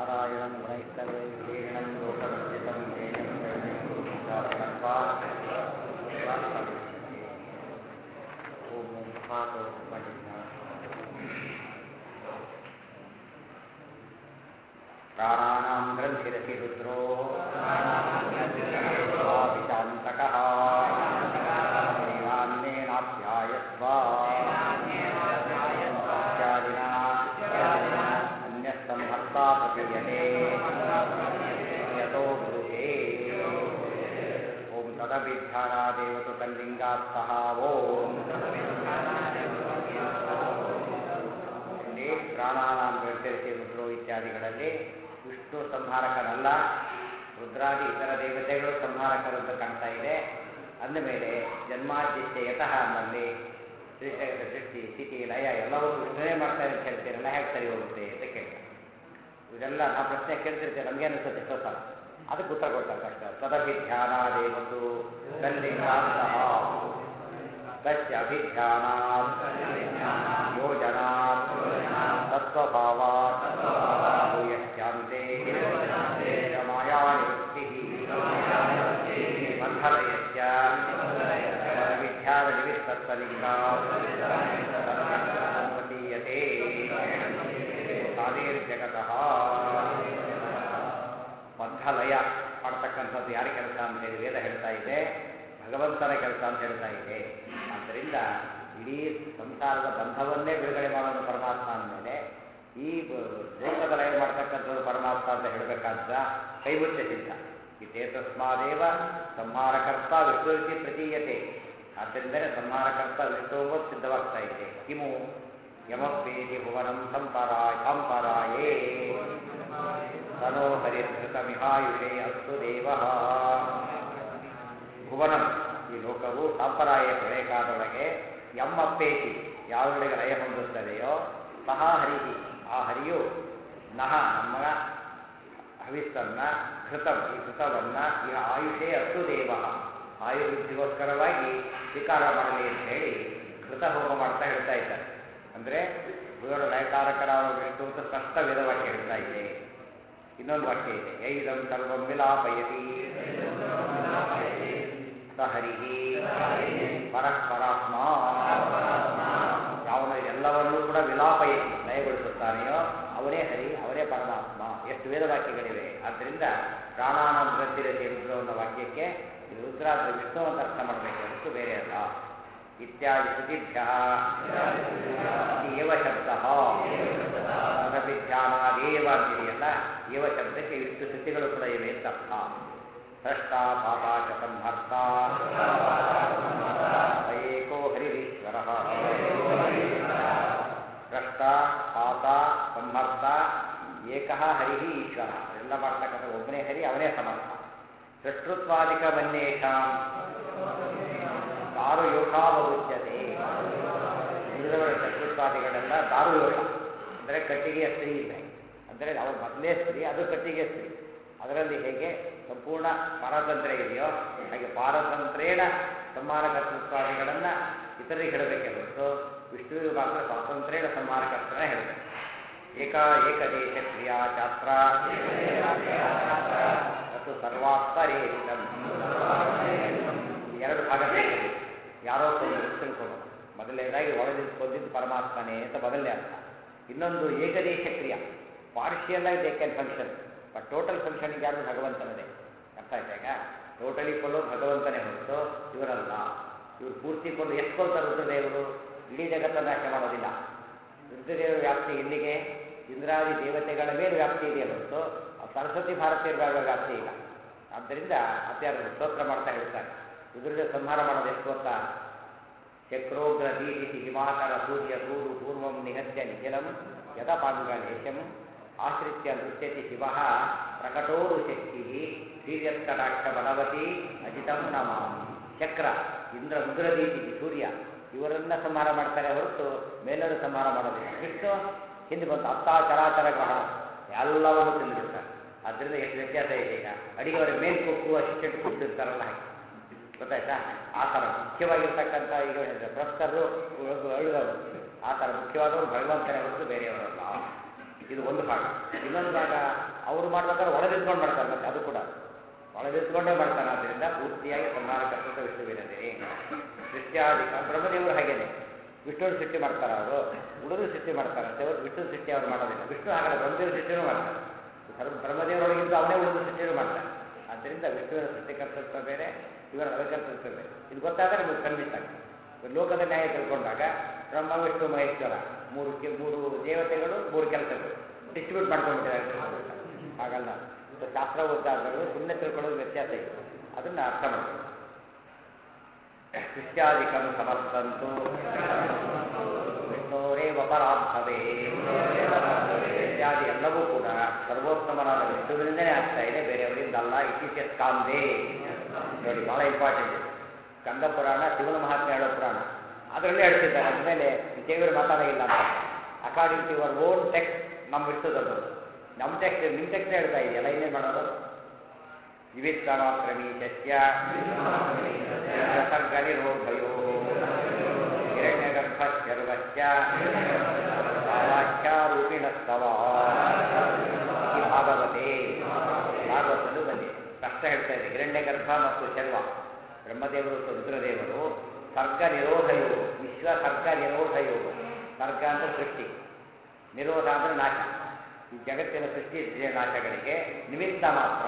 ನಾರಾಯಣಂ ಗುಣೈಸ್ತವೇಣಂ ಲೋಕಮಂಡಿತಂ ಜೇನಂ ಓಂ ಮಹಾತೋ ಪಂಡಿತ ಪ್ರಾಣಾನಾಂ ಗ್ರಂಥಿರಸಿ ರುದ್ರೋ ವಿಚಾಂತಕಃ ದೇವಾನ್ನೇನಾಪ್ಯಾಯಸ್ವ ಇತ್ಯಾದಿನ ಅನ್ಯಸ್ತಂಹರ್ತಾ ಪ್ರತೀಯತೆ ಯತೋ ಬ್ರೂಹೇ ಓಂ ತದಭಿಧ್ಯಾನಾದೇವತು ತಲ್ಲಿಂಗಾತ್ ಸಹ ಓಂ ಇಲ್ಲಿ ಪ್ರಾಣಾನಾಂ ಗ್ರಂಥಿರಸಿ ರುದ್ರೋ ಇತ್ಯಾದಿಗಳಲ್ಲಿ ವಿಷ್ಣು ಸಂಹಾರಕನಲ್ಲ, ರುದ್ರಾದಿ ಇತರ ದೇವತೆಗಳು ಸಂಹಾರಕರು ಅಂತ ಕಾಣ್ತಾ ಇದೆ. ಅಂದಮೇಲೆ ಜನ್ಮಾದ್ಯಸ್ಯ ಯತಃ ಅನ್ನಲ್ಲಿ ಶ್ರೀಶೈಲ ಸೃಷ್ಟಿ ಸ್ಥಿತಿ ಲಯ ಎಲ್ಲವೂ ವಿಷ್ಣುವೇ ಮಾಡ್ತಾರೆ ಅಂತ ಹೇಳ್ತೀರಲ್ಲ, ಹೇಗೆ ಸರಿ ಹೋಗುತ್ತೆ ಅಂತ ಕೇಳ್ತಾರೆ. ಇದೆಲ್ಲ ನಾವು ಪ್ರಶ್ನೆ ಕೇಳ್ತಿರ್ತೇವೆ, ನಮಗೆ ಅನಿಸುತ್ತೆ ಎಷ್ಟೋ ಸಲ, ಅದಕ್ಕೆ ಉತ್ತರ ಕೊಡ್ತಾರೆ ಕಷ್ಟ. ತದಭಿಧ್ಯಾನಾದೇವತು ತಲ್ಲಿಂಗಾಂತಹ ತಸ್ಯ ಅಭಿಧ್ಯಾನಾತ್ ಯೋಜನಾತ್ ತತ್ವಭಾವಾತ್ ಭೂಯಶ್ಚಾಂತೆ ಮಾಯಾ ನಿವೃತ್ತಿಃ ಬಂಧಲಯಶ್ಚ ವಿಧ್ಯಾನ ನಿಮಿತ್ತತ್ವಲಿಂಗಾತ್ ಪ್ರತೀಯತೆ ತಾನೇರ್ಜಗತಃ. ಬಂಧಲಯ ಮಾಡ್ತಕ್ಕಂಥದ್ದು ಯಾರ ಕೆಲಸ ಅಂತ ಹೇಳಿ ವೇದ ಹೇಳ್ತಾ ಇದೆ, ಭಗವಂತನ ಕೆಲಸ ಅಂತ ಹೇಳ್ತಾ ಇದೆ. ಆದ್ದರಿಂದ ಇಡೀ ಸಂಸಾರದ ಬಂಧವನ್ನೇ ಬಿಡುಗಡೆ ಮಾಡೋದು ಪರಮಾತ್ಮ ಅಂದಮೇಲೆ ಈ ಲೋಕದ ಲಯ ಮಾಡ್ತಕ್ಕಂಥದ್ದು ಪರಮಾತ್ಮ ಅಂತ ಹೇಳಬೇಕಾದ ಕೈಮುಚ್ಚೆ ಸಿದ್ಧ. ಇತೇತಸ್ಮಾದೇವ ಸಂಹಾರಕರ್ತ ವಿಷ್ಣು ರೀತಿ ಪ್ರತೀಯತೆ. ಆದ್ದರಿಂದಲೇ ಸಂಹಾರಕರ್ತ ವಿಷ್ಣು ಎಂಬುದು ಸಿದ್ಧವಾಗ್ತಾ ಇದೆ. ಕಿಮು ಯಮಪ್ಪೇತಿ ಭುವನಂ ಸಂಪರಾಯೇ ತನೋ ಹರಿಧೃತಮಿಹಾಯುಷೇ ಅಸ್ತು ದೇವಃ. ಭುವನಂ ಈ ಲೋಕವು ಸಂಪರಾಯ ಪ್ರಳಯ ಕಾಲದೊಳಗೆ ಯಮ್ಮಪ್ಪೇತಿ ಯಾವುದೊಳಗೆ ಲಯ ಹೊಂದುತ್ತದೆಯೋ ಸಹ ಹರಿಹಿ ಆ ಹರಿಯು ನಹ ನಮ್ಮ ಹವಿಸ್ಸನ್ನ ಘೃತಂ ಈ ಘೃತವನ್ನ ಈ ಆಯುಷೇ ಅಸ್ತು ದೇವ ಆಯುರ್ವೃದ್ಧಿಗೋಸ್ಕರವಾಗಿ ಸ್ವೀಕಾರ ಮಾಡಲಿ ಅಂತ ಹೇಳಿ ಘೃತ ಹೋಮ ಮಾಡ್ತಾ ಹೇಳ್ತಾ ಇದ್ದಾರೆ. ಅಂದರೆ ಇವರ ಲಯಕಾರಕರಾದ ವಿಷ್ಣು ಅಂತ ಸ್ಪಷ್ಟ ವೇದವಾಕ್ಯ ಹೇಳ್ತಾ ಇದೆ. ಇನ್ನೊಂದು ವಾಕ್ಯ ಇದೆ, ಯೈದಂ ಸರ್ವಂ ವಿಲಾಪಯತಿ ಸ ಹರಿಹಿ ಪರಸ್ಪರಾತ್ಮ. ಯಾವನು ಎಲ್ಲವನ್ನೂ ಕೂಡ ವಿಲಾಪಯತಿ ಲಯಗೊಳಿಸುತ್ತಾನೆಯೋ ಅವನೇ ಹರಿ, ಅವನೇ ಪರಮಾತ್ಮ. ಎಷ್ಟು ವೇದವಾಕ್ಯಗಳಿವೆ. ಆದ್ದರಿಂದ ಪ್ರಾಣಾನಾಂ ಗ್ರಂಥಿರಸಿ ರುದ್ರ ಅನ್ನೋ ವಾಕ್ಯಕ್ಕೆ ರುದ್ರಾದ್ರ ವಿಷ್ಣು ಅಂತ ಅರ್ಥ ಮಾಡಬೇಕು ಹೊರತು ಬೇರೆ ಅಲ್ಲ. ಇತ್ಯಾದಿ ಶ್ರುತಿಭ್ಯ ಏವ ಶಬ್ದ ತದಭಿಧ್ಯಾನಾದೇವ ಅಂತಿದೆಯಲ್ಲ, ಏವ ಶಬ್ದಕ್ಕೆ ಇಷ್ಟು ಶ್ರುತಿಗಳು ಕೂಡ ಇವೆ ಅಂತ ಅರ್ಥ. ಸೃಷ್ಟ ಪಾತ ಚ ಸಂಹರ್ತ ಏಕೋ ಹರಿರೀಶ್ವರ. ಸೃಷ್ಟ ಪಾತ ಸಂಹರ್ತ ಏಕಃ ಹರಿಹಿ ಈಶ್ವರ. ಎಲ್ಲ ಮಾಡ್ತಕ್ಕಂಥ ಒಬ್ಬನೇ ಹರಿ, ಅವನೇ ಸಮರ್ಥ. ಸೃಷ್ಟೃತ್ವಾದಿಕ ಮನ್ಯೇಷಾಂ ದಾರುಯೋಷಾವಗುಚ್ಯತೆ. ಉಳಿದವರ ಸೃಷ್ಟೃತ್ವಾದಿಗಳೆಲ್ಲ ದಾರುಯೋಷ ಅಂದರೆ ಕಟ್ಟಿಗೆಯ ಸ್ತ್ರೀ ಇದೆ. ಅಂದರೆ ಅವ್ರು ಮೊದಲೇ ಸ್ತ್ರೀ, ಅದು ಕಟ್ಟಿಗೆ ಸ್ತ್ರೀ. ಅದರಲ್ಲಿ ಹೇಗೆ ಸಂಪೂರ್ಣ ಪಾರತಂತ್ರ್ಯ ಇದೆಯೋ ಹಾಗೆ ಪಾರತಂತ್ರೇಣ ಸಂಹಾರಕರ್ತೃತ್ವಾದಿಗಳನ್ನು ಇತರರಿಗೆ ಹೇಳಬೇಕೆ ಹೊರತು ವಿಷ್ಣುವಿಗೆ ಮಾತ್ರ ಸ್ವಾತಂತ್ರ್ಯೇಣ ಸಂಹಾರಕರ್ತನ ಹೇಳಬೇಕು. ಏಕದೇಶ ಕ್ರಿಯಾ ಚಾತ್ರ ಮತ್ತು ಸರ್ವಾತ್ಮರೇರಿತಂ. ಎರಡು ಭಾಗ ಬೇಕು. ಯಾರೋ ಕೊಂದು ತಿಳ್ಕೊಬೋದು. ಮೊದಲನೇದಾಗಿ ಒಳಗಿದ್ದು ಕೊಂದಿದ್ದು ಪರಮಾತ್ಮನೇ ಅಂತ ಮೊದಲನೇ ಅರ್ಥ. ಇನ್ನೊಂದು ಏಕದೇಶ ಕ್ರಿಯಾ, ಪಾರ್ಷಿಯಲ್ ಆಗಿ they can function, but total ಫಂಕ್ಷನಿಗೆ ಯಾರು ಭಗವಂತನದೇ. ಅರ್ಥ ಆಯ್ತಾಗ? ಟೋಟಲಿ ಕೊಲ್ಲೋದು ಭಗವಂತನೇ ಹೊರತು ಇವರಲ್ಲ. ಇವರು ಪೂರ್ತಿ ಕೊಂಡು ಎಷ್ಟು ಕೊಲ್ತಾರೆ ರುದ್ರದೇವರು? ಇಡೀ ಜಗತ್ತನ್ನು ನಾಶ ಮಾಡೋದಿಲ್ಲ. ರುದ್ರದೇವರ ವ್ಯಾಪ್ತಿ ಎಲ್ಲಿಗೆ? ಇಂದ್ರಾದಿ ದೇವತೆಗಳ ಮೇಲೆ ವ್ಯಾಪ್ತಿ ಇದೆ ಹೊರತು ಸರಸ್ವತಿ ಭಾರತೀಯರ ವ್ಯಾಪ್ತಿ ಇಲ್ಲ. ಆದ್ದರಿಂದ ಅತ್ಯಾರು ಸ್ತೋತ್ರ ಮಾಡ್ತಾ ಹೇಳ್ತಾರೆ, ರುದ್ರದೇವ ಸಂಹಾರ ಮಾಡೋದು ಎಷ್ಟು ಗೊತ್ತಾ? ಚಕ್ರೋಗ್ರ ದೀದಿಸಿ ಹಿಮಾಕರ ಸೂರ್ಯ ಸೂರು ಪೂರ್ವಂ ನಿಹತ್ಯ ನಿಖಿಲಂ ಯಥಪಾಂಗಲೇಶಂ ಆಶ್ರಿತ್ಯ ನೃತ್ಯತಿ ಶಿವ ಪ್ರಕಟೋರು ಶಕ್ತಿ ಶ್ರೀಯತ್ಕಟಾಕ್ಷ ಬಲವತಿ ಅಜಿತಂ ನಮಾಮಿ. ಚಕ್ರ ಇಂದ್ರ ರುದ್ರದೀತಿ ಸೂರ್ಯ ಇವರನ್ನ ಸಂಹಾರ ಮಾಡ್ತಾರೆ ಹೊರತು ಮೇಲನ್ನು ಸಂಹಾರ ಮಾಡೋದಿಲ್ಲ. ವಿಷ್ಣು ಹಿಂದೆ ಬಂತು ಅತ್ತಾಚರಾಚರ ಗ್ರಹಣ ಎಲ್ಲವನ್ನು ತಿಂದುಬಿಡ್ತಾರೆ. ಆದ್ದರಿಂದ ಎಷ್ಟು ವ್ಯತ್ಯಾಸ ಇದೆ. ಈಗ ಅಡಿಗೆಯವರ ಮೇಲ್ ಕೊಕ್ಕು ಅಸಿಸ್ಟೆಂಟ್ ಕೂತಿರ್ತಾರಲ್ಲ ಹಾಗೆ, ಗೊತ್ತಾಯ್ತಾ? ಆ ಥರ ಮುಖ್ಯವಾಗಿರ್ತಕ್ಕಂಥ ಈಗ ಪ್ರಸ್ತರು ಅಳುಗವರು ಆ ಥರ ಮುಖ್ಯವಾದವರು ಭಗವಂತನೇ ಹೊರತು ಬೇರೆಯವರಲ್ಲ. ಇದು ಒಂದು ಭಾಗ. ಇನ್ನೊಂದು ಭಾಗ ಅವರು ಮಾಡ್ಬೇಕಾದ್ರೆ ಒಳದಿದ್ಕೊಂಡು ಮಾಡ್ತಾರೆ, ಮತ್ತೆ ಅದು ಕೂಡ ಒಳದಿದ್ಕೊಂಡೇ ಮಾಡ್ತಾನೆ. ಆದ್ದರಿಂದ ಪೂರ್ತಿಯಾಗಿ ಸಂಹಾರ ಕರ್ತೃತ್ವ ವಿಷ್ಣುವಿನದೇ. ಸೃಷ್ಟ್ಯಾಧಿಕ ಬ್ರಹ್ಮದೇವರು ಹಾಗೇನೆ ವಿಷ್ಣುವಿನ ಸೃಷ್ಟಿ ಮಾಡ್ತಾರೆ, ಅವರು ಉಳಿದು ಸೃಷ್ಟಿ ಮಾಡ್ತಾರೆ ಅಷ್ಟೇ ಹೊರತು ವಿಷ್ಣು ಸೃಷ್ಟಿ ಅವರು ಮಾಡೋದಿಲ್ಲ. ವಿಷ್ಣು ಹಾಗಲ್ಲ, ಬ್ರಹ್ಮದೇವರು ಸೃಷ್ಟಿನೂ ಮಾಡ್ತಾರೆ. ಬ್ರಹ್ಮದೇವರೊಳಗಿದ್ದು ಅವನೇ ಉಳಿದು ಸೃಷ್ಟಿನೂ ಮಾಡ್ತಾರೆ. ಆದ್ದರಿಂದ ವಿಷ್ಣುವಿನ ಸೃಷ್ಟಿಕರ್ತೃತ್ವ ಬೇರೆ, ಇವರ ನವಕರ್ತೃತ್ವ ಬೇರೆ. ಇದು ಗೊತ್ತಾದರೆ ನಿಮಗೆ ಕನ್ವಿನ್ಸ್ ಆಗ್ತದೆ. ಲೋಕದ ನ್ಯಾಯ ತಿಳ್ಕೊಂಡಾಗ ಬ್ರಹ್ಮ ವಿಷ್ಣು ಮಹೇಶ್ವರ ಮೂರು ದೇವತೆಗಳು, ಮೂರು ಕೆಲಸಗಳು ಡಿಸ್ಟ್ರಿಬ್ಯೂಟ್ ಮಾಡ್ಕೊಂಡ್ಬಿಟ್ಟಿದ್ದಾರೆ ಅಂತ ತಿಳ್ಕೊಳ್ತಾರೆ. ಹಾಗಲ್ಲ, ಶಾಸ್ತ್ರ ಓದಾದವರು ಸುಮ್ಮನೆ ತಿಳ್ಕೊಳ್ಳೋದು ವ್ಯತ್ಯಾಸ ಇದೆ, ಅದನ್ನು ಅರ್ಥ ಮಾಡ್ತಾರೆ. ಸೃಷ್ಟ್ಯಾಧಿಕಂ ಸಮಸ್ತಂತು ವಿಷ್ಣೋರೇವ ಪರಾಭವೇ. ಸೃಷ್ಟ್ಯಾದಿ ಎಲ್ಲವೂ ಕೂಡ ಸರ್ವೋತ್ತಮನಾದ ವಿಷ್ಣುವಿನಿಂದಲೇ ಆಗ್ತಾ ಇದೆ, ಬೇರೆಯವರಿಂದ ಅಲ್ಲ. ಇತ್ತೀಚೆ ಸ್ಕಾಂದೇ ನೋಡಿ, ಬಹಳ ಇಂಪಾರ್ಟೆಂಟ್ ಇದೆ. ಸ್ಕಂದ ಪುರಾಣ ಶಿವನ ಮಹಾತ್ಮೆ ಹೇಳೋ ಪುರಾಣ, ಅದರಲ್ಲೇ ಹೇಳ್ತಿದ್ದಾರೆ. ಅಂದಮೇಲೆ ದೇವರು ಮಾತಾಡೋಂಗಿಲ್ಲ ಅಂತ. According to your own text ನಮ್ಮ ಇರ್ತದದು. ನಮ್ಮ ಟೆಕ್ಸ್ಟ್ ನಿಮ್ಮ ಟೆಕ್ಸ್ಟ್ ಹೇಳ್ತಾ ಇದೆಯಲ್ಲ, ಇನ್ನೇನು ಮಾಡೋದು? ನಿಮಿತ್ತ ಮಾತ್ರ ಮೀಶಸ್ಯ ಸರ್ಗ ನಿರೋಧಯೋ ಹಿರಣ್ಯಗರ್ಭಶ್ಚರ್ವಶ್ಚ ವಾಕ್ಯಾರೂಪಿಣಸ್ತವ. ಈ ಭಾಗವತೆ ಭಾಗವತಲ್ಲೂ ಬಂದಿದೆ. ಕಷ್ಟ ಹೇಳ್ತಾ ಇದೆ. ಹಿರಣ್ಯಗರ್ಭ ಮತ್ತು ಶರ್ವ ಬ್ರಹ್ಮದೇವರು ಮತ್ತು ರುದ್ರದೇವರು ಸರ್ಗ ನಿರೋಧಯೋ, ವಿಶ್ವ ಸರ್ಗ ನಿರೋಧಯೋ. ಸರ್ಗ ಅಂದರೆ ಸೃಷ್ಟಿ, ನಿರೋಧ ಅಂದರೆ ನಾಶ. ಈ ಜಗತ್ತಿನ ಸೃಷ್ಟಿ ನಾಶಗಳಿಗೆ ನಿಮಿತ್ತ ಮಾತ್ರ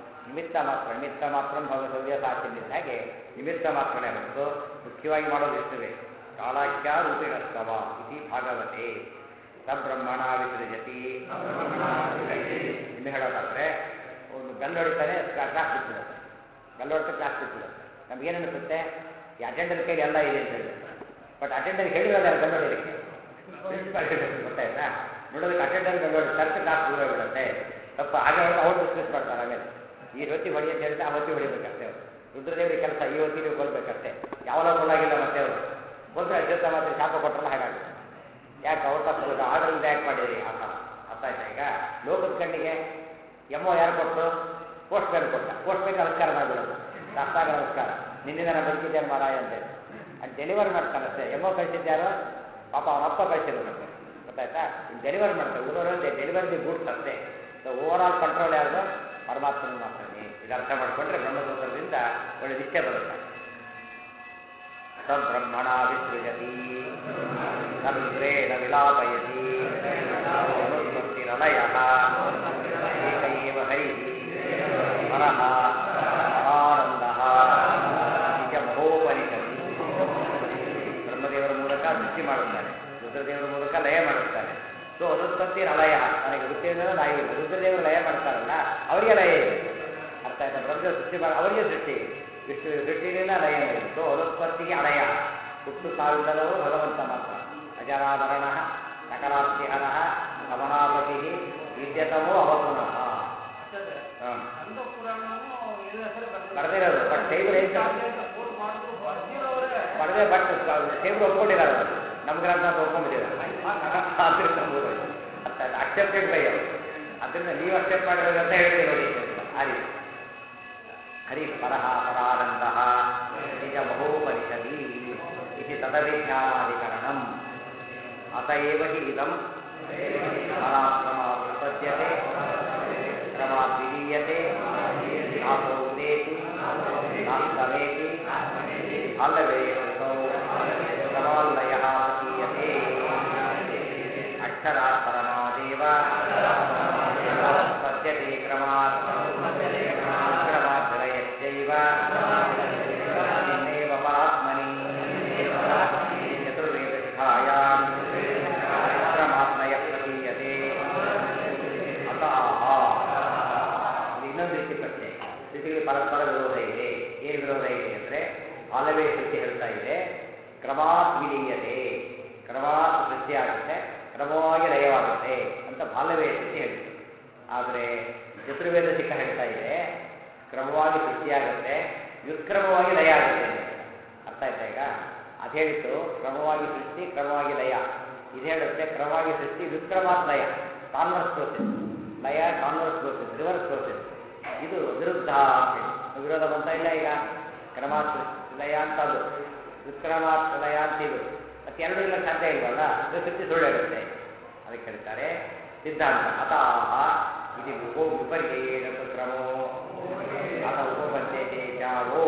ಭಗವದ್ಯ ಸಾಚಿನಿಂದ ಹಾಗೆ ನಿಮಿತ್ತ ಮಾತ್ರನೇ ಹೊರತು ಮುಖ್ಯವಾಗಿ ಮಾಡೋದು ಇಷ್ಟವೇ. ಕಾಲಾಖ್ಯ ರೂಪಿಣಸ್ತವ ಇತಿ ಭಾಗವತೆ. ಸಬ್ರಹ್ಮಣ ವಿಸೃಜತಿ. ಇನ್ನು ಹೇಳೋದಾದ್ರೆ ಒಂದು ಗಲ್ಲು ಹೊಡಿತಾನೆ, ಕ್ಲಾಸ್ ಬಿಟ್ಬಿಡುತ್ತೆ. ಗಲ್ಲು ಹೊಡಿತಾ ಕ್ಲಾಸ್ ಬಿಟ್ಬಿಡುತ್ತೆ. ನಮಗೇನು ಅನಿಸುತ್ತೆ, ಈ ಅಟೆಂಡರ್ ಕೈಲಿ ಎಲ್ಲ ಇದೆ ಅಂತ ಹೇಳಿ. ಬಟ್ ಅಟೆಂಡರ್ ಹೇಳಿರೋದಾರೆ ಗಲ್ಲು ಹೊಡಿಯೋದಕ್ಕೆ, ಪ್ರಿನ್ಸಿಪಾಲ್ ಹೇಳಿರೋದು ಗೊತ್ತಾಯ್ತಾ? ನೋಡೋದಕ್ಕೆ ಅಟೆಂಡರ್ ಗಲ್ಲು ಹೊಡಿ ಸರ್ಕ್ ಕ್ಲಾಸ್ ದೂರ ಬಿಡುತ್ತೆ. ತಪ್ಪ ಹಾಗೆ ಹೊಡೆದು ಅವ್ರು ಡಿಸ್ಕಸ್ ಮಾಡ್ತಾರೆ. ಆಮೇಲೆ ಈ ಹೊತ್ತಿ ಹೊಡಿ ಅಂತ ಹೇಳಿದ್ರೆ ಆ ಹೊತ್ತಿ ಹೊಡಿಬೇಕಷ್ಟೇ ಅವರು. ರುದ್ರದೇವರಿಗೆ ಕೆಲಸ ಈ ಹೊತ್ತಿ ನೀವು ಕೊಲ್ಲಬೇಕಷ್ಟೇ. ಯಾವಾಗ ಕೊಲ್ಲಾಗಿಲ್ಲ ಮತ್ತೆ ಅವರು ಬಂದರೆ ಅಶ್ವತ್ಥ ಮಾತ್ರ ಶಾಪ ಕೊಟ್ಟರಲ್ಲ, ಹಾಗಾಗುತ್ತೆ. ಯಾಕೆ ಅವ್ರು ತಪ್ಪು ಆರ್ಡರ್ ಯಾಕೆ ಮಾಡಿದ್ರಿ ಆ ಥರ ಅರ್ಥ ಆಯ್ತಾ? ಈಗ ಲೋಕದ ಕಣ್ಣಿಗೆ ಎಮ್ಮೋ ಯಾರು ಕೊಟ್ಟರು? ಪೋಸ್ಟ್ ಮ್ಯಾನ್ ಕೊಟ್ಟ. ಪೋಸ್ಟ್ ಮ್ಯಾನ್ ನಮಸ್ಕಾರ ಮಾಡಿಬಿಡೋದು, ರಾಷ್ಟ್ರಾಗ ನಮಸ್ಕಾರ, ನಿನ್ನಿಂದ ನಾನು ಬದುಕಿದ್ದೇನೆ ಮಾರಾಯ ಅಂತೇಳಿ ಅದು ಡೆಲಿವರ್ ಮಾಡ್ತಾನಷ್ಟೇ. ಎಮ್ಮೋ ಕಳಿಸಿದ್ಯಾರು? ಪಾಪ ಅವನಪ್ಪ ಕಳಿಸಿರೋದಂತೆ, ಗೊತ್ತಾಯ್ತಾ? ಡೆಲಿವರ್ ಮಾಡ್ತಾರೆ. ಊರವರಲ್ಲಿ ಡೆಲಿವರಿ ದಿ ಗುಡ್ಸ್ ಅಷ್ಟೇ. ಸೊ ಓವರ್ ಆಲ್ ಕಂಟ್ರೋಲ್ ಯಾವುದು? ಪರಮಾತ್ಮನ ಮಾತ್ರನೇ. ಇದು ಅರ್ಥ ಮಾಡಿಕೊಂಡ್ರೆ ಬ್ರಹ್ಮಸೂತ್ರದಿಂದ ಒಳ್ಳೆ ನಿಶ್ಚಯ ಬರುತ್ತೆ. ಸಬ್ರಹ್ಮಣ ವಿಸೃಜತಿ ಸರುದ್ರೇಣ ವಿಲಾಪಯತಿ ಅನುತ್ಪತ್ತಿರಲಯಃ ಏಕೈವ ಹರಿಃ ಪರಃ ಪರಾನಂದಃ ನಿಜ ಮಹೋಪನಿಷದಿ. ಬ್ರಹ್ಮದೇವರ ಮೂಲಕ ಸೃಷ್ಟಿ ಮಾಡುತ್ತಾನೆ, ರುದ್ರದೇವರ ಮೂಲಕ ಲಯ ಮಾಡುತ್ತಾನೆ. ಸೊ ಅನುತ್ಪತ್ತಿ ಅಲಯ, ನನಗೆ ವೃತ್ತಿಯಿಂದ ನಾಯಿಲ್ಲ. ರುದ್ರದೇವರು ಲಯ ಮಾಡ್ತಾರಲ್ಲ, ಅವರಿಗೆ ಲಯ ಇದೆ. ಅರ್ಥ ಆಯ್ತಾ? ಬ್ರಹ್ಮದೇವರು ಸೃಷ್ಟಿ ಮಾಡಿ ಅವರಿಗೆ ಸೃಷ್ಟಿ, ವಿಷ್ಣು ಸೃಷ್ಟಿನಿಂದ ಲಯ ಇದೆ. ಸೊ ಅನುತ್ಪತ್ತಿಗೆ ಅಲಯ, ಹುಟ್ಟು ಸಾವಿಲ್ಲದವರು ಭಗವಂತ ಮಾತ್ರ. ಅಜರಾಭರಣ ಸಕಲಾಸ್ತಿಹರ ಸಮನಾಪತಿ ವಿದ್ಯತಮೋ ಅವಗುಣಃ. ಬರೆದಿರೋದು ಬಟ್ ಟೇಬಲ್ ಏನು ಬರದೆ, ಬಟ್ ಟೇಬಲ್ ಒಪ್ಕೊಂಡಿದ್ದಾರೆ ಅವರು. ನಮ್ಮ ಗ್ರಂಥ ಅಂತ ಒಪ್ಕೊಂಡ್ಬಿಟ್ಟಿದ್ದಾರೆ. ಅಕ್ಸೆಪ್ಟೆಡ್ ಬೈ ಅವರು. ಅದರಿಂದ ನೀವು ಅಕ್ಸೆಪ್ಟ್ ಮಾಡಿರೋದು ಅಂತ ಹೇಳ್ತೀವಿ ನೋಡಿ ಆ ರೀತಿ. ಹರಿ ಪರಃ ಪರಾನಂದಃ ನಿಜ ಮಹೋಪನಿಷದಿ ಇತಿ ತದವಿಜ್ಞಾನಾಧಿಕರಣಂ. ಅತಏವ ಹಿ ಇದಂ ಪರಾಕ್ರಮಾತ್ ಉಪದ್ಯತೆ ಕ್ರಮಾತ್ ವಿಲೀಯತೆ ನಾಸೌ ಉದೇತಿ ನಾಸ್ತಮೇತಿ ಅಲ್ಲವೇ ಶ್ರುತೌ ಕ್ರಮಾಲ್ಲಯಃ ಪ್ರತೀಯತೆ. ಅಕ್ಷರಾತ್ ಪರಮಾದೇವ ಉಪದ್ಯತೆ ಕ್ರಮಾತ್ ಕ್ರಮಾತ್ ವಿಲಯಶ್ಚೈವ ತಸ್ಮಿನ್ನೇವ ಪರಾತ್ಮನಿ ಚತುರ್ವೇದಶಿಖಾಯಾಂ ಕ್ರಮಾತ್ಮಯಃ ಪ್ರತೀಯತೆ. ಅತಃ ಇನ್ನೊಂದು ರೀತಿ ಪ್ರಶ್ನೆ. ಶ್ರುತಿಗೆ ಪರಸ್ಪರ ವಿರೋಧ ಇದೆ. ಏನು ವಿರೋಧ ಇದೆ ಅಂದರೆ, ಅಲ್ಲವೇ ಶ್ರುತಿ ಹೇಳ್ತಾ ಇದೆ ಕ್ರಮಾತ್ ವಿಲೀಯತೆ, ಕ್ರಮಾತ್ ಸೃಷ್ಟಿಯಾಗುತ್ತೆ, ಕ್ರಮವಾಗಿ ಲಯವಾಗುತ್ತೆ ಅಂತ ಬಾಲ್ಯವೇ ಶ್ರುತಿ ಹೇಳಿದೆ. ಆದರೆ ಚತುರ್ವೇದ ಶಿಖ ಹೇಳ್ತಾ ಇದೆ ಕ್ರಮವಾಗಿ ಸೃಷ್ಟಿಯಾಗುತ್ತೆ, ವ್ಯುತ್ಕ್ರಮವಾಗಿ ಲಯ ಆಗುತ್ತೆ ಅಂತ. ಅರ್ಥ ಆಯ್ತಾ? ಈಗ ಅದು ಹೇಳಿತ್ತು ಕ್ರಮವಾಗಿ ಸೃಷ್ಟಿ ಕ್ರಮವಾಗಿ ಲಯ. ಇದು ಹೇಳುತ್ತೆ ಕ್ರಮವಾಗಿ ಸೃಷ್ಟಿ ವ್ಯುತ್ಕ್ರಮಾತ್ ಲಯ, ಕಾನ್ವರ್ಸ್ ಪ್ರೋಸೆಸ್. ಲಯ ಕಾನ್ವರ್ಸ್ ಪ್ರೋಸೆಸ್, ರಿವರ್ಸ್ ಪ್ರೋಸೆಸ್. ಇದು ವಿರುದ್ಧ ಅಂತ ಹೇಳಿ ವಿರೋಧ ಬಂತ ಇಲ್ಲ. ಈಗ ಕ್ರಮಾತ್ ಲಯ ಅಂತ ಅದು, ವ್ಯುತ್ಕ್ರಮಾತ್ ಲಯ ಅಂತ ಇದು. ಮತ್ತೆ ಎರಡು ಇಲ್ಲ ಸಾಧ್ಯ ಇಲ್ವಲ್ಲ, ಇದು ಸೃಷ್ಟಿ ಸುಳ್ಳು ಹೇಳುತ್ತೆ. ಅದಕ್ಕೆ ಹೇಳ್ತಾರೆ ಸಿದ್ಧಾಂತ ಅತಾಹ ಇದು ವಿಪರ್ಯೇಣ ಕ್ರಮೋ ಅಥ ಉಪಪದ್ಯತೆ ಜಾವೋ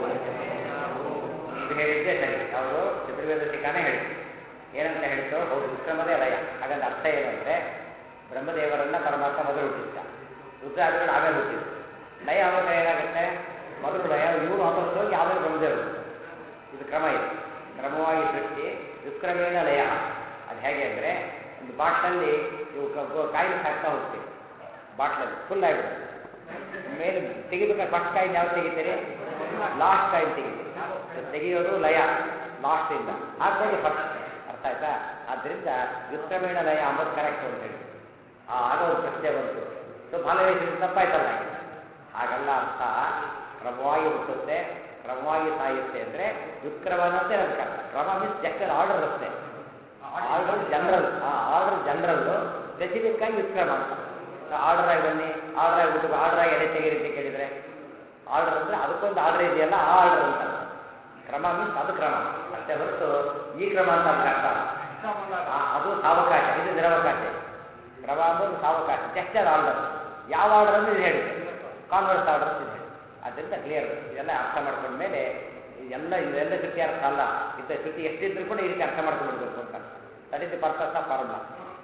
ಇದು ಹೇಳಿದ್ದೆ ಸರಿ. ಯಾವುದು ಚತುರ್ವೇದ ಟೀಕಾನೇ ಹೇಳಿತು. ಏನಂತ ಹೇಳ್ತೋ ಹೌದು ವಿಕ್ರಮದೇ ಲಯ. ಹಾಗಂತ ಅರ್ಥ ಏನು ಅಂದರೆ ಬ್ರಹ್ಮದೇವರನ್ನ ಪರಮಾತ್ಮ ಮೊದಲು ಹುಟ್ಟಿಸಿದ, ರುದ್ರಾದಿಗಳು ಆಮೇಲೆ ಹುಟ್ಟಿದ್ರು. ಲಯ ಆವಾಗ ಏನಾಗುತ್ತೆ, ಮೊದಲು ಲಯ ಇವರು ವಾಪಸ್ ಹೋಗಿ ಆಮೇಲೆ ಬ್ರಹ್ಮದೇವರು. ಇದು ಕ್ರಮ ಇದೆ. ಕ್ರಮವಾಗಿ ಸೃಷ್ಟಿ ವಿಕ್ರಮೇಣ ಲಯ. ಅದು ಹೇಗೆ ಅಂದರೆ ಒಂದು ಬಾಟ್ಲಲ್ಲಿ ಇವು ಕಾಯಿಲೆ ಹಾಕ್ತಾ ಹೋಗ್ತೀವಿ, ಬಾಟ್ಲಲ್ಲಿ ಫುಲ್ ಆಗಿಬಿಡುತ್ತೆ. ಮೇಲೆ ತೆಗಿಬೇಕಾದ್ರೆ ಫಸ್ಟ್ ಕಾಯಿನ್ ಯಾವ್ದು ತೆಗಿತೀರಿ, ಲಾಸ್ಟ್ ಕಾಯಿನ್ ತೆಗಿತೀರಿ. ತೆಗೆಯೋದು ಲಯ ಲಾಸ್ಟಿಂದ, ಹಾಕೋದು ಫಸ್ಟ್. ಅರ್ಥ ಆಯ್ತಾ? ಆದ್ದರಿಂದ ವಿಕ್ರಮೇಣ ಲಯ ಅಂಬದು ಕರೆಕ್ಟ್ ಅಂತ ಹೇಳಿ ಆಗ ಒಂದು ಪ್ರಶ್ನೆ ಬಂತು. ಸೊ ಬಾಲವೇಶ ತಪ್ಪಾಯ್ತಲ್ಲ. ಹಾಗಲ್ಲ ಅರ್ಥ. ಕ್ರಮವಾಗಿ ಹುಟ್ಟುತ್ತೆ, ಕ್ರಮವಾಗಿ ಸಾಯುತ್ತೆ ಅಂದರೆ ವಿಕ್ರಮನಂತೆ ನನ್ನ ಕರ್ತ. ಕ್ರಮ ಮೀನ್ಸ್ ಜಕ್ಟರ್ ಆರ್ಡರ್ ಅಷ್ಟೇ. ಆರ್ಡರ್ ಜನರಲ್, ಆರ್ಡರ್ ಜನರಲ್ಲು, ಸ್ಪೆಸಿಫಿಕ್ ಆಗಿ ವಿಕ್ರಮ ಅಂತ. ಆರ್ಡರ್ ಆಗಿ ಬನ್ನಿ, ಆರ್ಡರ್ ಆಗಿಬಿಟ್ಟು ಆರ್ಡರ್ ಆಗಿ ಎಡೆ ತೆಗೀರಿ ಅಂತ ಕೇಳಿದರೆ ಆರ್ಡರ್ ಅಂದರೆ ಅದಕ್ಕೊಂದು ಆರ್ಡರ್ ಇದೆಯಲ್ಲ, ಆ ಆರ್ಡರ್ ಅಂತ. ಕ್ರಮ ಮೀನ್ಸ್ ಅದು ಕ್ರಮ ಅಷ್ಟೇ ಹೊರತು ಈ ಕ್ರಮ ಅಂತ ಅದಕ್ಕೆ ಅರ್ಥ ಅಲ್ಲ. ಅದು ಸಾವಕಾಶ, ಇದು ನಿರವಕಾಶ. ಕ್ರಮ ಅನ್ನೋದು ಸಾವಕಾಶ, ಜಕ್ಟರ್ ಆರ್ಡರ್. ಯಾವ ಆರ್ಡರ್ ಅಂದರೆ ಇದು ಹೇಳಿದೆ, ಕಾನ್ವರ್ಸ್ ಆರ್ಡರ್ ಅಂತ ಹೇಳಿ. ಅದರಿಂದ ಕ್ಲಿಯರ್. ಇದೆಲ್ಲ ಅರ್ಥ ಮಾಡ್ಕೊಂಡ್ಮೇಲೆ ಇವೆಲ್ಲ ಶ್ರುತಿ ಅರ್ಥ ಅಲ್ಲ. ಇಂಥ ಶ್ರುತಿ ಎಷ್ಟಿದ್ರು ಕೂಡ ಈ ರೀತಿ ಅರ್ಥ ಮಾಡ್ಕೊಂಡ್ಬಿಡ್ಬೇಕು ಅಂತ. That is the purpose of formula.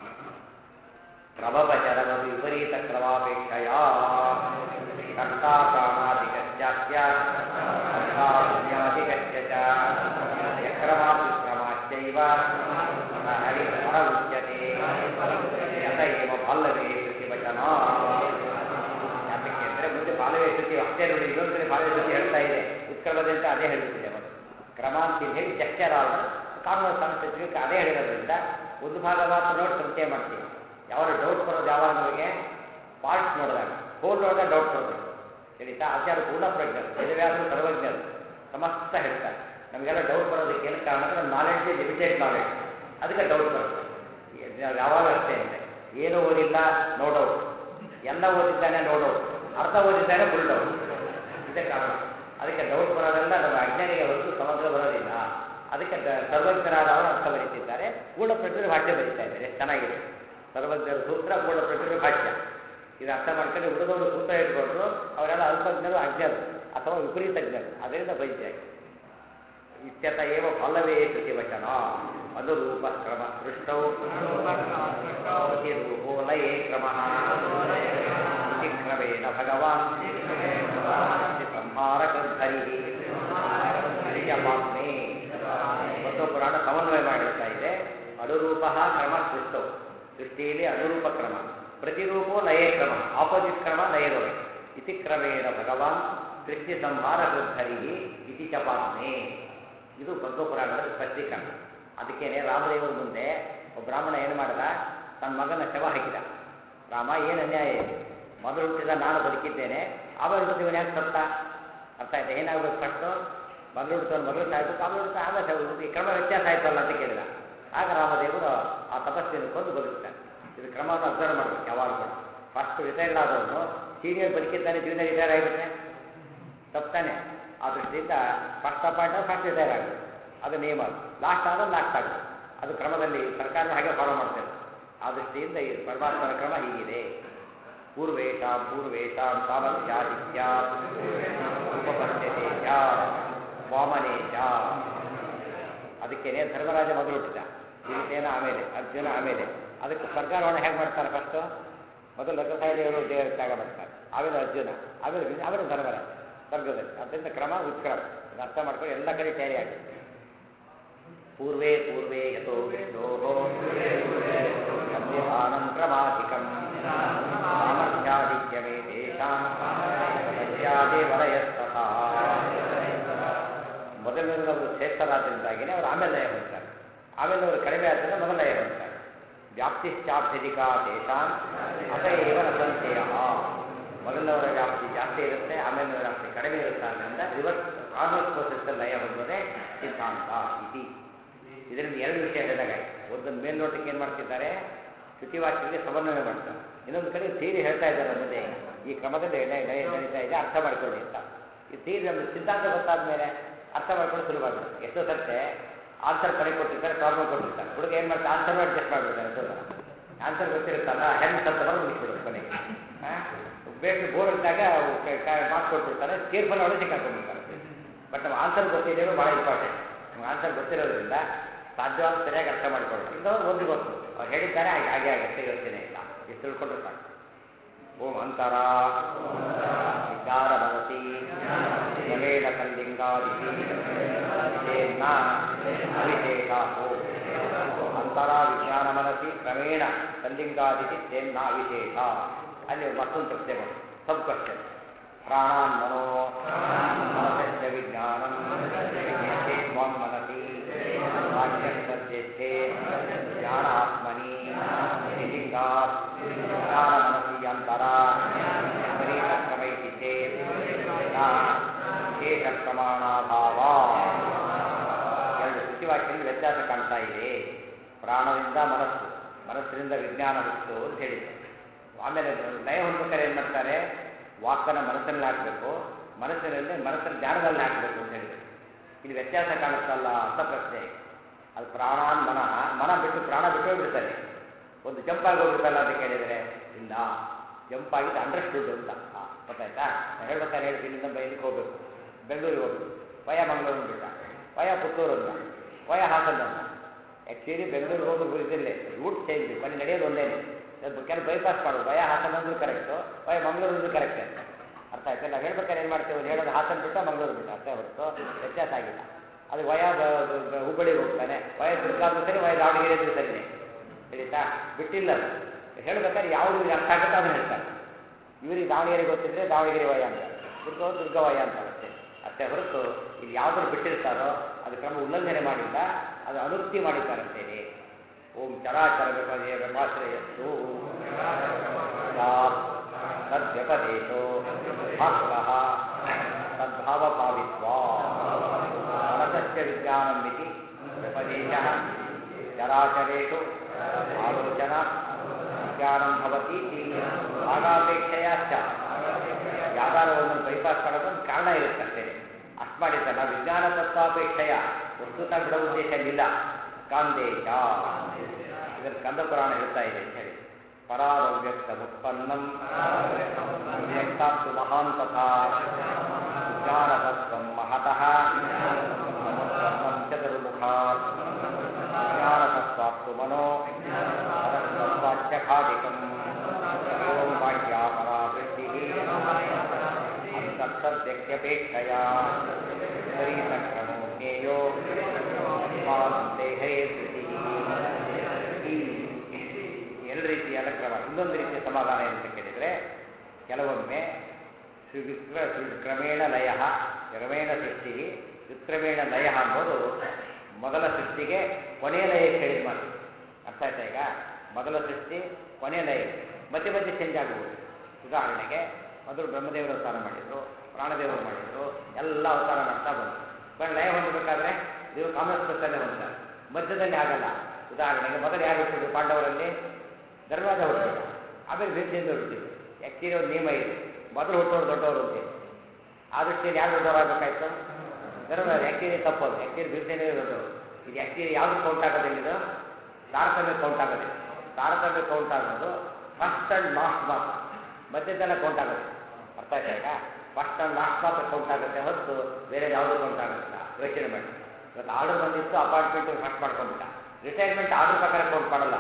ಕ್ರಮಪಚರಮ ವಿಪರೀತ ಕ್ರಮಾಪೇಕ್ಷೆಯ ಕರ್ತ ಪ್ರಾಣಾಧಿಕಸ್ಯಾಸ್ಯ ಅರ್ಥಾಧಿಕಸ್ಯ ಕ್ರಮಾತ್ಯುಕ್ರಮಾಶ್ಚೈವ ಹರಿ ಹೊರಗುಚ್ಯತೆ ಯತ ಏವ ಬಾಲ್ಲವೇ ಶ್ರುತಿವಚನ. ಯಾತಕ್ಕೆ ಅಂದರೆ ಮುಂದೆ ಬಾಲವೇ ಶ್ರುತಿ ಅಷ್ಟೇ ನೋಡಿ, ಇನ್ನೊಂದು ಕಡೆ ಬಾಲವೇ ಶ್ರುತಿ ಹೇಳ್ತಾ ಇದೆ ಉತ್ಕ್ರಮದಂತೆ ಅದೇ ಹೇಳ್ತಿದೆ. ಮತ್ತು ಕ್ರಮ ಅಂತ ಹೇಳಿ ಜಕ್ಟರ್ ಆರ್ಡರ್ ಕಾನ್ವರ್ಸ್ ಸ್ಪೆಸಿಫಿಕ್ ಅದೇ ಹೇಳಿರೋದ್ರಿಂದ ಒಂದು ಭಾಗ ಮಾತ್ರ ನೋಡಿ ಸಂಚಯ ಮಾಡ್ತೀವಿ. ಯಾವಾಗ ಡೌಟ್ ಬರೋದು, ಯಾವಾಗ ನಮಗೆ ಪಾರ್ಟ್ಸ್ ನೋಡಿದಾಗ, ಹೋಲ್ ನೋಡಿದಾಗ ಡೌಟ್ ಬರಬೇಕು. ಹೇಳಿತಾ ಆಚಾರ ಪೂರ್ಣ ಪ್ರಜ್ಞರು, ವೇದವ್ಯಾಸರು ಸರ್ವಜ್ಞರು, ಸಮಸ್ತ ಹೇಳ್ತಾರೆ. ನಮಗೆಲ್ಲ ಡೌಟ್ ಬರೋದಕ್ಕೆ ಏನು ಕಾರಣ ಅಂದರೆ ನಮ್ಮ ನಾಲೆಡ್ಜ್ ಲಿಮಿಟೆಡ್ ನಾಲೆಡ್ಜ್, ಅದಕ್ಕೆ ಡೌಟ್ ಬರುತ್ತೆ. ಯಾವಾಗ ಅಷ್ಟೇ ಅಂದರೆ ಏನು ಓದಿಲ್ಲ ನೋ ಡೌಟ್, ಎಲ್ಲ ಓದಿದ್ದಾನೆ ನೋ ಡೌಟ್, ಅರ್ಥ ಓದಿದ್ದಾನೆ ಫುಲ್ ಡೌಟ್. ಇದೇ ಕಾರಣ. ಅದಕ್ಕೆ ಡೌಟ್ ಬರೋದೆಲ್ಲ ನಮ್ಮ ಅಜ್ಞಾನಿಗೆ ಹೊರತು ಸಮಗ್ರ ಬರೋದಿಲ್ಲ. ಅದಕ್ಕೆ ಸರ್ವಜ್ಞರಾದವರು ಅರ್ಥ ಬರೀತಿದ್ದಾರೆ, ಪೂರ್ಣ ಪ್ರಜ್ಞರು ಭಾಷೆ ಬರೀತಾ ಇದ್ದಾರೆ. ಚೆನ್ನಾಗಿದೆ. ಸರ್ವಜ್ಞರ ಸೂತ್ರ, ಪೂರ್ಣ ಪ್ರಜ್ಞರ ಭಾಷ್ಯ. ಇದು ಅರ್ಥ ಮಾಡ್ಕೊಂಡು ಉಳಿದವರು ಸೂತ್ರ ಇಟ್ಕೊಂಡ್ರು ಅವರೆಲ್ಲ ಅಲ್ಪಜ್ಞರು, ಅಜ್ಞರು ಅಥವಾ ವಿಪರೀತಜ್ಞರು. ಅದರಿಂದ ಬೈದ್ಯ ಇತ್ಯತ ಏವ ಫಲವೇ ಶ್ರುತಿವಚನ ಅನುರೂಪ ಕ್ರಮ ಸೃಷ್ಟೌ ರೂಪೋ ಲಯೇ ಕ್ರಮ ಕ್ರಮೇಣ ಭಗವಾನ್ ಸಂಹಾರ ಕೃದ್ಧರಿ ಹಿರಿಯಪಾತ್ಮೆ. ಮತ್ತು ಪುರಾಣ ಸಮನ್ವಯ ಮಾಡಿರ್ತಾ ಇದೆ. ಅನುರೂಪ ಕ್ರಮ ಸೃಷ್ಟೌ, ಸೃಷ್ಟಿಯಲ್ಲಿ ಅನುರೂಪ ಕ್ರಮ, ಪ್ರತಿರೂಪೋ ಲಯೇ ಕ್ರಮ, ಆಪೋಸಿಟ್ ಕ್ರಮ ಲಯದೊಳಗೆ. ಇತಿ ಕ್ರಮೇಣ ಭಗವಾನ್ ಸೃಷ್ಟಿ ಸಂಹಾರ ಕೃದ್ಧರಿ ಇತಿ ಚಪಾತ್ಮೆ. ಇದು ಪದ್ಮಪುರಾಣದಲ್ಲಿ ಸ್ಪಷ್ಟೀಕರಣ. ಅದಕ್ಕೇನೆ ರಾಮದೇವರ ಮುಂದೆ ಒಬ್ಬ ಬ್ರಾಹ್ಮಣ ಏನು ಮಾಡಿದ, ತನ್ನ ಮಗನ ಶವ ಹಾಕಿದ. ರಾಮ ಏನು ಅನ್ಯಾಯ ಇದೆ, ಮೊದಲು ಹುಟ್ಟಿದ ನಾನು ಬದುಕಿದ್ದೇನೆ, ಆಮೇಲೆ ಹುಟ್ಟಿದವನು ಯಾಕೆ ಸತ್ತ? ಅರ್ಥ ಆಯ್ತಾ? ಏನಾಗಬೇಕು ಫಸ್ಟು? ಮೊದಲು ಹುಟ್ಟಿದವನು ಮೊದಲು ಸಾಯ್ಬೇಕು, ಆಮೇಲೆ ಹುಟ್ಟಿದ ಆಮೇಲೆ ಸಾಯ್ಬೇಕು. ಈ ಕ್ರಮ ವ್ಯತ್ಯಾಸ ಆಯ್ತಲ್ಲ ಅಂತ ಕೇಳಿದ. ಆಗ ರಾಮದೇವರು ಆ ತಪಸ್ಸಿನ ಕೊಂದು ಬದುಕ್ತಾರೆ. ಇದು ಕ್ರಮವನ್ನು ಅಬ್ಸರ್ವ್ ಮಾಡಬೇಕು ಯಾವಾಗ ಕೂಡ. ಫಸ್ಟ್ ರಿಟೈರ್ಡ್ ಆದವನು ಸೀನಿಯರ್ ಬದುಕಿದ್ದಾನೆ, ಜೂನಿಯರ್ ರಿಟೈರ್ ಆಗಿಬಿಟ್ರೆ ತಪ್ಪಾನೆ. ಆ ದೃಷ್ಟಿಯಿಂದ ಫಸ್ಟ್ ಅಪಾಯಿಂಟ್ ಫಸ್ಟ್ ರಿಟೈರ್ ಆಗುತ್ತೆ, ಅದು ನಿಯಮ. ಲಾಸ್ಟ್ ಆದದ್ದು ಲಾಸ್ಟ್ ಆಗುತ್ತೆ, ಅದು ಕ್ರಮದಲ್ಲಿ ಸರ್ಕಾರ ಹಾಗೆ ಫಾಲೋ ಮಾಡ್ತೇವೆ. ಆ ದೃಷ್ಟಿಯಿಂದ ಈ ಪರಮಾತ್ಮನ ಕ್ರಮ ಹೀಗಿದೆ. ಪೂರ್ವೇಶಾಂ ಸಾಮರ್ಥ್ಯಾದಿತ್ಯ ಉಪಪದ್ಯತೆ ಚ ವಾಮನೇ ಚ. ಅದಕ್ಕೇನೆ ಧರ್ಮರಾಜ ಮೊದಲು ಹುಟ್ಟಿದ, ಸೀತೆಯನ ಆಮೇಲೆ, ಅರ್ಜುನ ಆಮೇಲೆ. ಅದಕ್ಕೆ ಸ್ವರ್ಗಾರೋಹಣ ಹೇಗೆ ಮಾಡ್ತಾರೆ? ಫಸ್ಟು ಮೊದಲು ಲೋಕಸಾಯದೇವರು ದೇವರ ತ್ಯಾಗ ಮಾಡ್ತಾರೆ, ಆಮೇಲೆ ಅರ್ಜುನ, ಆಮೇಲೆ ಧರ್ಮರಾಜ ಸ್ವರ್ಗದಲ್ಲಿ. ಅದರಿಂದ ಕ್ರಮ ವಿಕ್ರಮ. ಅದು ಅರ್ಥ ಮಾಡ್ಕೊಂಡು ಎಲ್ಲ ಕಡೆ ತಯಾರಿ ಆಗುತ್ತೆ. ಪೂರ್ವೇ ಯಥೋ ವಿಷ್ಣೋ ಸಂವಿಧಾನಂ ಕ್ರಮಾಧಿಕಂ ಸಾಮರ್ಥ್ಯಾಧಿಕ್ಯಮೇ ತೇಷಾಂ ವಲಯಸ್ತಥಾ. ಮೊದಲಿನವರು ಶ್ರೇಷ್ಠರಾದ್ದರಿಂದಾಗಿಯೇ ಅವರು ಆಮೇಲೆ ಲಯ ಹೊಂದ್ತಾರೆ, ಆಮೇಲೆ ಅವರು ಕಡಿಮೆ ಆದ್ದರಿಂದ ಮೊದಲ ಲಯ ಹೊಂದ್ತಾರೆ. ವ್ಯಾಪ್ತಿಶ್ಚಾಭ್ಯಧಿಕಾ ತೇಷಾಂ ಅತ ಏವ ನ ಸಂಶಯ. ಮೊದಲನವರ ವ್ಯಾಪ್ತಿ ಜಾಸ್ತಿ ಇರುತ್ತೆ, ಆಮೇಲೆ ವ್ಯಾಪ್ತಿ ಕಡಿಮೆ ಇರುತ್ತೆ. ಆದ್ದರಿಂದ ರಿವರ್ಸ್ ಕಾನ್ವರ್ಸ್ ಪ್ರೋಸೆಸ್ಸಲ್ಲಿ ಲಯ ಹೊಂದೋದೇ ಸಿದ್ಧಾಂತ ಇತಿ. ಇದರಿಂದ ಎರಡು ವಿಷಯ ಹೇಳಿದಾಗ, ಒಂದೊಂದು ಮೇಲ್ನೋಟಕ್ಕೆ ಏನು ಮಾಡ್ತಿದ್ದಾರೆ, ಶ್ರುತಿವಾಕ್ಯಗಳಿಗೆ ಸಮನ್ವಯ ಮಾಡ್ತಾರೆ. ಇನ್ನೊಂದು ಕಡೆ ಥಿಯರಿ ಹೇಳ್ತಾ ಇದ್ದಾರೆ ಮುಂದೆ, ಈ ಕ್ರಮದಲ್ಲಿ ನಡೀತಾ ಇದೆ, ಅರ್ಥ ಮಾಡ್ಕೊಳ್ಳಿ ಅಂತ. ಈ ಥಿಯರಿ ನಮಗೆ ಸಿದ್ಧಾಂತ ಗೊತ್ತಾದ ಮೇಲೆ ಅರ್ಥ ಮಾಡ್ಕೊಂಡು ಸುಲಭಾಗುತ್ತೆ. ಎಷ್ಟೋ ಸರ್ತೆ ಆನ್ಸರ್ ಕಡೆ ಕೊಟ್ಟಿರ್ತಾರೆ, ಪ್ರಾಬ್ಲಮ್ ಕೊಟ್ಟಿರ್ತಾರೆ, ಹುಡುಗ ಏನು ಮಾಡ್ತಾರೆ, ಆನ್ಸರ್ ಮಾಡಿ ಚೆಕ್ ಮಾಡಿಬಿಡ್ತಾರೆ. ಎಷ್ಟೋ ಸಲ ಆನ್ಸರ್ ಗೊತ್ತಿರುತ್ತಲ್ಲ ಹೆಂಗೆ ಅಂತ ಬರೋ ಮುಗಿಸ್ಬಿಡೋದು ಕೊನೆಗೆ. ಬೇಕು ಬೋರ್ ಇದ್ದಾಗ ಮಾತು ಕೊಟ್ಬಿಡ್ತಾರೆ, ಕೇರ್ಫುಲ್ ಅವಳು ಸಿಕ್ಕಾಕೊಂಡ್ಬಿಡ್ತಾರೆ. ಬಟ್ ನಮ್ಮ ಆನ್ಸರ್ ಗೊತ್ತಿದ್ದೇವೆ ಭಾಳ ಇಂಪಾರ್ಟೆಂಟ್. ನಮ್ಗೆ ಆನ್ಸರ್ ಗೊತ್ತಿರೋದ್ರಿಂದ ಸಾಧ್ಯವಾದ ಸರಿಯಾಗಿ ಅರ್ಥ ಮಾಡ್ಕೊಳ್ಳೋಣ. ಇಲ್ಲವರು ಒಂದು ಗೊತ್ತು, ಅವ್ರು ಹೇಳಿದ್ದಾರೆ ಹಾಗೆ ಹಾಗೆ ಆಗತ್ತೆ, ಯೋಚನೆ ಇಲ್ಲ, ಎಷ್ಟು ತಿಳ್ಕೊಂಡ್ರೆ ಸಾಕು. ಓಂ ಅಂತರ ವಿಚಾರ ಮನಸಿ ಕ್ರಮೇಣ ಕಲ್ಲಿಂಗಾದಿತಿ ವಿಷೇನ್ನ ಅವಿಶೇಷಾತು. ಅಂತರ ವಿಜ್ಞಾನ ಮನಸಿ ಕ್ರಮೇಣ ಕಲ್ಲಿಂಗಾದಿತಿ ತೇನ್ನ ಅವಿಶೇಷ. ಅಲ್ಲಿ ಮತ್ತೊಂದು ಪ್ರಶ್ನೆ ಬಂತು, ಸಬ್ ಕ್ವಶನ್. ಪ್ರಾಣಾನ್ ಮನೋ ಮನಸ್ಯ ವಿಜ್ಞಾನಂ ತ್ವಾಂ ಮನಸಿ ವಾಕ್ಯಂ ತದ್ಯಸ್ಥೆ ಜ್ಞಾನ ಆತ್ಮನಿ ಲಿಂಗಾತ್ ವಿಜ್ಞಾನ ಮನಸಿ ಅಂತರ ವಿಪರೀತಕ್ರಮೈತಿ ಚೇತ್ ನ ವಿಶೇಷ ಪ್ರಮಾಣಾಭಾವ. ಎರಡು ಶ್ರುತಿವಾಕ್ಯದಲ್ಲಿ ವ್ಯತ್ಯಾಸ ಕಾಣ್ತಾ ಇದೆ. ಪ್ರಾಣದಿಂದ ಮನಸ್ಸು, ಮನಸ್ಸಿನಿಂದ ವಿಜ್ಞಾನ ಹುಟ್ಟು ಅಂತ ಹೇಳಿದ್ರು. ಆಮೇಲೆ ಲಯ ಹೊಂದಬೇಕಾದ್ರೆ ಏನು ಮಾಡ್ತಾರೆ, ವಾಕನ್ನು ಮನಸ್ಸಿನಲ್ಲಿ ಹಾಕಬೇಕು, ಮನಸ್ಸನ್ನು ಜ್ಞಾನದಲ್ಲಿ ಹಾಕಬೇಕು ಅಂತ ಹೇಳಿದ್ರು. ಇಲ್ಲಿ ವ್ಯತ್ಯಾಸ ಕಾಣಿಸ್ತಲ್ಲ ಅಂತ ಪ್ರಶ್ನೆ. ಅದು ಪ್ರಾಣಾನ್ ಮನಃ, ಮನ ಬಿಟ್ಟು ಪ್ರಾಣ ಬಿಟ್ಟು ಬಿಡ್ತಾನೆ. ಒಂದು ಜಂಪ್ ಆಗಿ ಹೋಗ್ಬಿಡ್ತಲ್ಲ ಅಂತ ಕೇಳಿದರೆ ಇಲ್ಲ, ಜಂಪ್ ಆಗಿದ್ದು ಅಂಡರ್ಸ್ಟುಡ್ ಅಂತ ಗೊತ್ತಾಯ್ತಾ. ಹೇಳ್ಬೇಕಾದ್ರೆ ಹೇಳ್ತೀನಿ, ಇಲ್ಲಿಂದ ಇದಕ್ಕೆ ಹೋಗ್ಬೇಕು, ಬೆಂಗಳೂರಿಗೆ ಹೋಗ್ಬೇಕು, ವಯ ಮಂಗಳೂರು ಬಿಟ್ಟ, ವಯ ಪುತ್ತೂರು ಅಂತ, ವಯ ಹಾಸನ ಅಂತ. ಆ್ಯಕ್ಚುಲಿ ಬೆಂಗಳೂರಿಗೆ ಹೋಗೋದು ಇದಿರಲಿ, ರೂಟ್ ಚೇಂಜ್, ಕೊನೆ ನಡೆಯೋದು ಒಂದೇನೆ. ಕೆಲವು ಬೈಪಾಸ್ ಮಾಡೋದು, ವಯ ಹಾಸನ ಅಂದ್ರೂ ಕರೆಕ್ಟು, ವಯ ಮಂಗಳೂರು ಅಂದ್ರೂ ಕರೆಕ್ಟೇ. ಅರ್ಥ ಆಯ್ತು. ನಾವು ಹೇಳ್ಬೇಕಾದ್ರೆ ಏನು ಮಾಡ್ತೀವಿ, ಹೇಳೋದು ಹಾಸನ ಬಿಟ್ಟ ಮಂಗಳೂರು ಬಿಟ್ಟ ಅಷ್ಟೇ ಹೊರತು ವ್ಯತ್ಯಾಸ ಆಗಿಲ್ಲ. ಅದು ವಯ ಹುಬ್ಬಳ್ಳಿಗೆ ಹೋಗ್ತಾನೆ, ವಯ ದುರ್ಗಾದ್ರೂ ಸರಿ, ವಯ ದಾವಣಗೆರೆ ಅಂದ್ರೂ ಸರಿನೇ, ಹೇಳಿತಾ ಬಿಟ್ಟಿಲ್ಲ. ಅದು ಹೇಳ್ಬೇಕಾದ್ರೆ ಯಾವುದು ಇವ್ರಿಗೆ ಅರ್ಥ ಆಗುತ್ತೋ ಅದನ್ನು ಹೇಳ್ತಾರೆ. ಇವ್ರಿಗೆ ದಾವಣಗೆರೆ ಗೊತ್ತಿದ್ರೆ ದಾವಣಗೆರೆ ವಯ ಅಂತಾರೆ, ದುರ್ಗ ವಯ ಅಂತಾರೆ ಅಷ್ಟೇ. ಅಷ್ಟೇ ಹೊರತು ಇಲ್ಲಿ ಯಾವುದ್ರು ಬಿಟ್ಟಿರ್ತಾರೋ ಅದು ಕ್ರಮ ಉಲ್ಲಂಘನೆ ಮಾಡಿಲ್ಲ, ಅದು ಅನುಕ್ತಿ ಮಾಡಿದ್ದಾರಂತೇನೆ. ಓಂ ಚರಾಚರ ವ್ಯಪಾಶ್ರಯಸ್ಸು ತದ್ವ್ಯಪದೇಶೋ ಭಾಸ್ವಃ ತದ್ಭಾವಭಾವಿತ್ವ ಮನಸಸ್ಯ ವಿಜ್ಞಾನಂ ಇತಿ ವ್ಯಪದೇಶಃ ಚರಾಚರೇಷು ಆಲೋಚನಾ ವಿಜ್ಞಾನಂ ಭವತೀತಿ ಭಾಗಾಪೇಕ್ಷೆಯಾಶ್ಚ. ಯಾವ್ದಾದ್ರು ಒಂದನ್ನು ಬೈಪಾಸ್ ಮಾಡೋದು ಒಂದು ಕಾರಣ ಇರುತ್ತೆ ಅಷ್ಟೇ. ಅಷ್ಟು ಮಾಡಿದ್ದ ನಾವು ವಿಜ್ಞಾನ ತತ್ವಾಪೇಕ್ಷೆಯ ವಸ್ತುತ ಬಿಡೋ ಉದ್ದೇಶ ಇಲ್ಲ. ಕಾಂದೇಶ ಇದನ್ನು ಸ್ಕಂದ ಪುರಾಣ ಹೇಳ್ತಾ ಇದೆ ಅಂತ ಹೇಳಿ. ಪರಾರವ್ಯಕ್ತ ಉತ್ಪನ್ನಂ ವ್ಯಕ್ತಾತ್ತು ಮಹಾನ್ ತಥಾ ವಿಜ್ಞಾನತತ್ವಂ ಮಹತಃ ಚತುರ್ಮುಖಾತ್ ವಿಜ್ಞಾನತತ್ವಾತ್ತು ಮನೋ ಮನಸ್ತತ್ವಾಚ್ಯಖಾದಿಕಂ ಓಂ ಬಾಹ್ಯಾ ಪರಾ ವೃತ್ತಿಃ ಅಂತಸ್ತದ್ವ್ಯಕ್ತ್ಯಪೇಕ್ಷಯ ವಿಪರೀತಕ್ರಮೋ ಜ್ಞೇಯೋ ಅಸ್ಮಾದಂತೆ ಹರೇರ್ವೃತ್ತಿಃ. ಈ ಎರಡು ರೀತಿಯ ಕ್ರಮ. ಇನ್ನೊಂದು ರೀತಿಯ ಸಮಾಧಾನ ಏನಂತ ಕೇಳಿದರೆ, ಕೆಲವೊಮ್ಮೆ ಕ್ರಮೇಣ ಲಯ, ಕ್ರಮೇಣ ಸೃಷ್ಟಿ, ವಿಕ್ರಮೇಣ ಲಯ ಅಂಬೋದು ಮೊದಲ ಸೃಷ್ಟಿಗೆ ಕೊನೆಯ ಲಯಕ್ಕೆ ಹೇಳಿದ ಮಾತು. ಅರ್ಥ ಆಯ್ತಾ? ಈಗ ಮೊದಲ ಸೃಷ್ಟಿ ಕೊನೆಯ ಲಯ, ಮಧ್ಯೆ ಮಧ್ಯೆ ಚೇಂಜ್ ಆಗಬಹುದು. ಉದಾಹರಣೆಗೆ ಮೊದಲು ಬ್ರಹ್ಮದೇವರು ಅವತಾರ ಮಾಡಿದರು, ಪ್ರಾಣದೇವರು ಮಾಡಿದರು, ಎಲ್ಲ ಅವತಾರ ಮಾಡ್ತಾ ಬಂದರು. ಬಟ್ ಲಯ ಹೊಂದಬೇಕಾದ್ರೆ ನೀವು ಕಾಮಸ್ಪತ್ತಲ್ಲೇ ಹೊಂದ್ತಾರೆ, ಮಧ್ಯದಲ್ಲಿ ಆಗಲ್ಲ. ಉದಾಹರಣೆಗೆ ಮೊದಲು ಯಾರು ಹುಟ್ಟಿದ್ರು ಪಾಂಡವರಲ್ಲಿ? ಧರ್ಮರಾಜ ಹುಟ್ಟಿದ, ಆಮೇಲೆ ಭೀಮಸೇನ ಹುಟ್ಟಿದ್ರು. ಆ್ಯಕ್ಚುಲಿ ಒಂದು ನಿಯಮ ಇದೆ, ಮೊದಲು ಹುಟ್ಟೋರು ದೊಡ್ಡವರು ಅಂತೆ. ಆ ದೃಷ್ಟಿಯಲ್ಲಿ ಯಾರು ದೊಡ್ಡವರಾಗಬೇಕಾಯ್ತು? ಧರ್ಮರಾಜ. ಆ್ಯಕ್ಚುಲಿ ತಪ್ಪೋದು, ಆ್ಯಕ್ಚುಲಿ ಭೀಮಸೇನೇ ದೊಡ್ಡವರು. ಇದು ಆ್ಯಕ್ಚುಲಿ ಯಾವುದು ಕೌಂಟ್ ಆಗೋದಿಲ್ಲ, ಇದು ತಾರತಮ್ಯ ಕೌಂಟ್ ಆಗೋದಿಲ್ಲ. ತಾರತಮ್ಯ ಕೌಂಟ್ ಆಗೋದು ಫಸ್ಟ್ ಆ್ಯಂಡ್ ಲಾಸ್ಟ್ ಮಾತ್ರ, ಮಧ್ಯದೆಲ್ಲ ಕೌಂಟ್ ಆಗೋದಿಲ್ಲ. ಅರ್ಥ ಆಯ್ತಾ? ಈಗ ಫಸ್ಟ್ ಆ್ಯಂಡ್ ಲಾಸ್ಟ್ ಮಾತ್ರ ಕೌಂಟ್ ಆಗುತ್ತೆ ಹೊರತು ಬೇರೆ ಯಾವುದೂ ಕೌಂಟ್ ಆಗೋದಿಲ್ಲ. ಯೋಚನೆ ಮಾಡಿ, ಇವತ್ತು ಆರ್ಡರ್ ಬಂದಿತ್ತು, ಅಪಾಯಿಂಟ್ಮೆಂಟ್ ಫಸ್ಟ್ ಮಾಡ್ಕೊಂಡ್ಬಿಟ್ಟ. ರಿಟೈರ್ಮೆಂಟ್ ಆರ್ಡರ್ ಪ್ರಕಾರ ಕೌಂಟ್ ಮಾಡಲ್ಲ,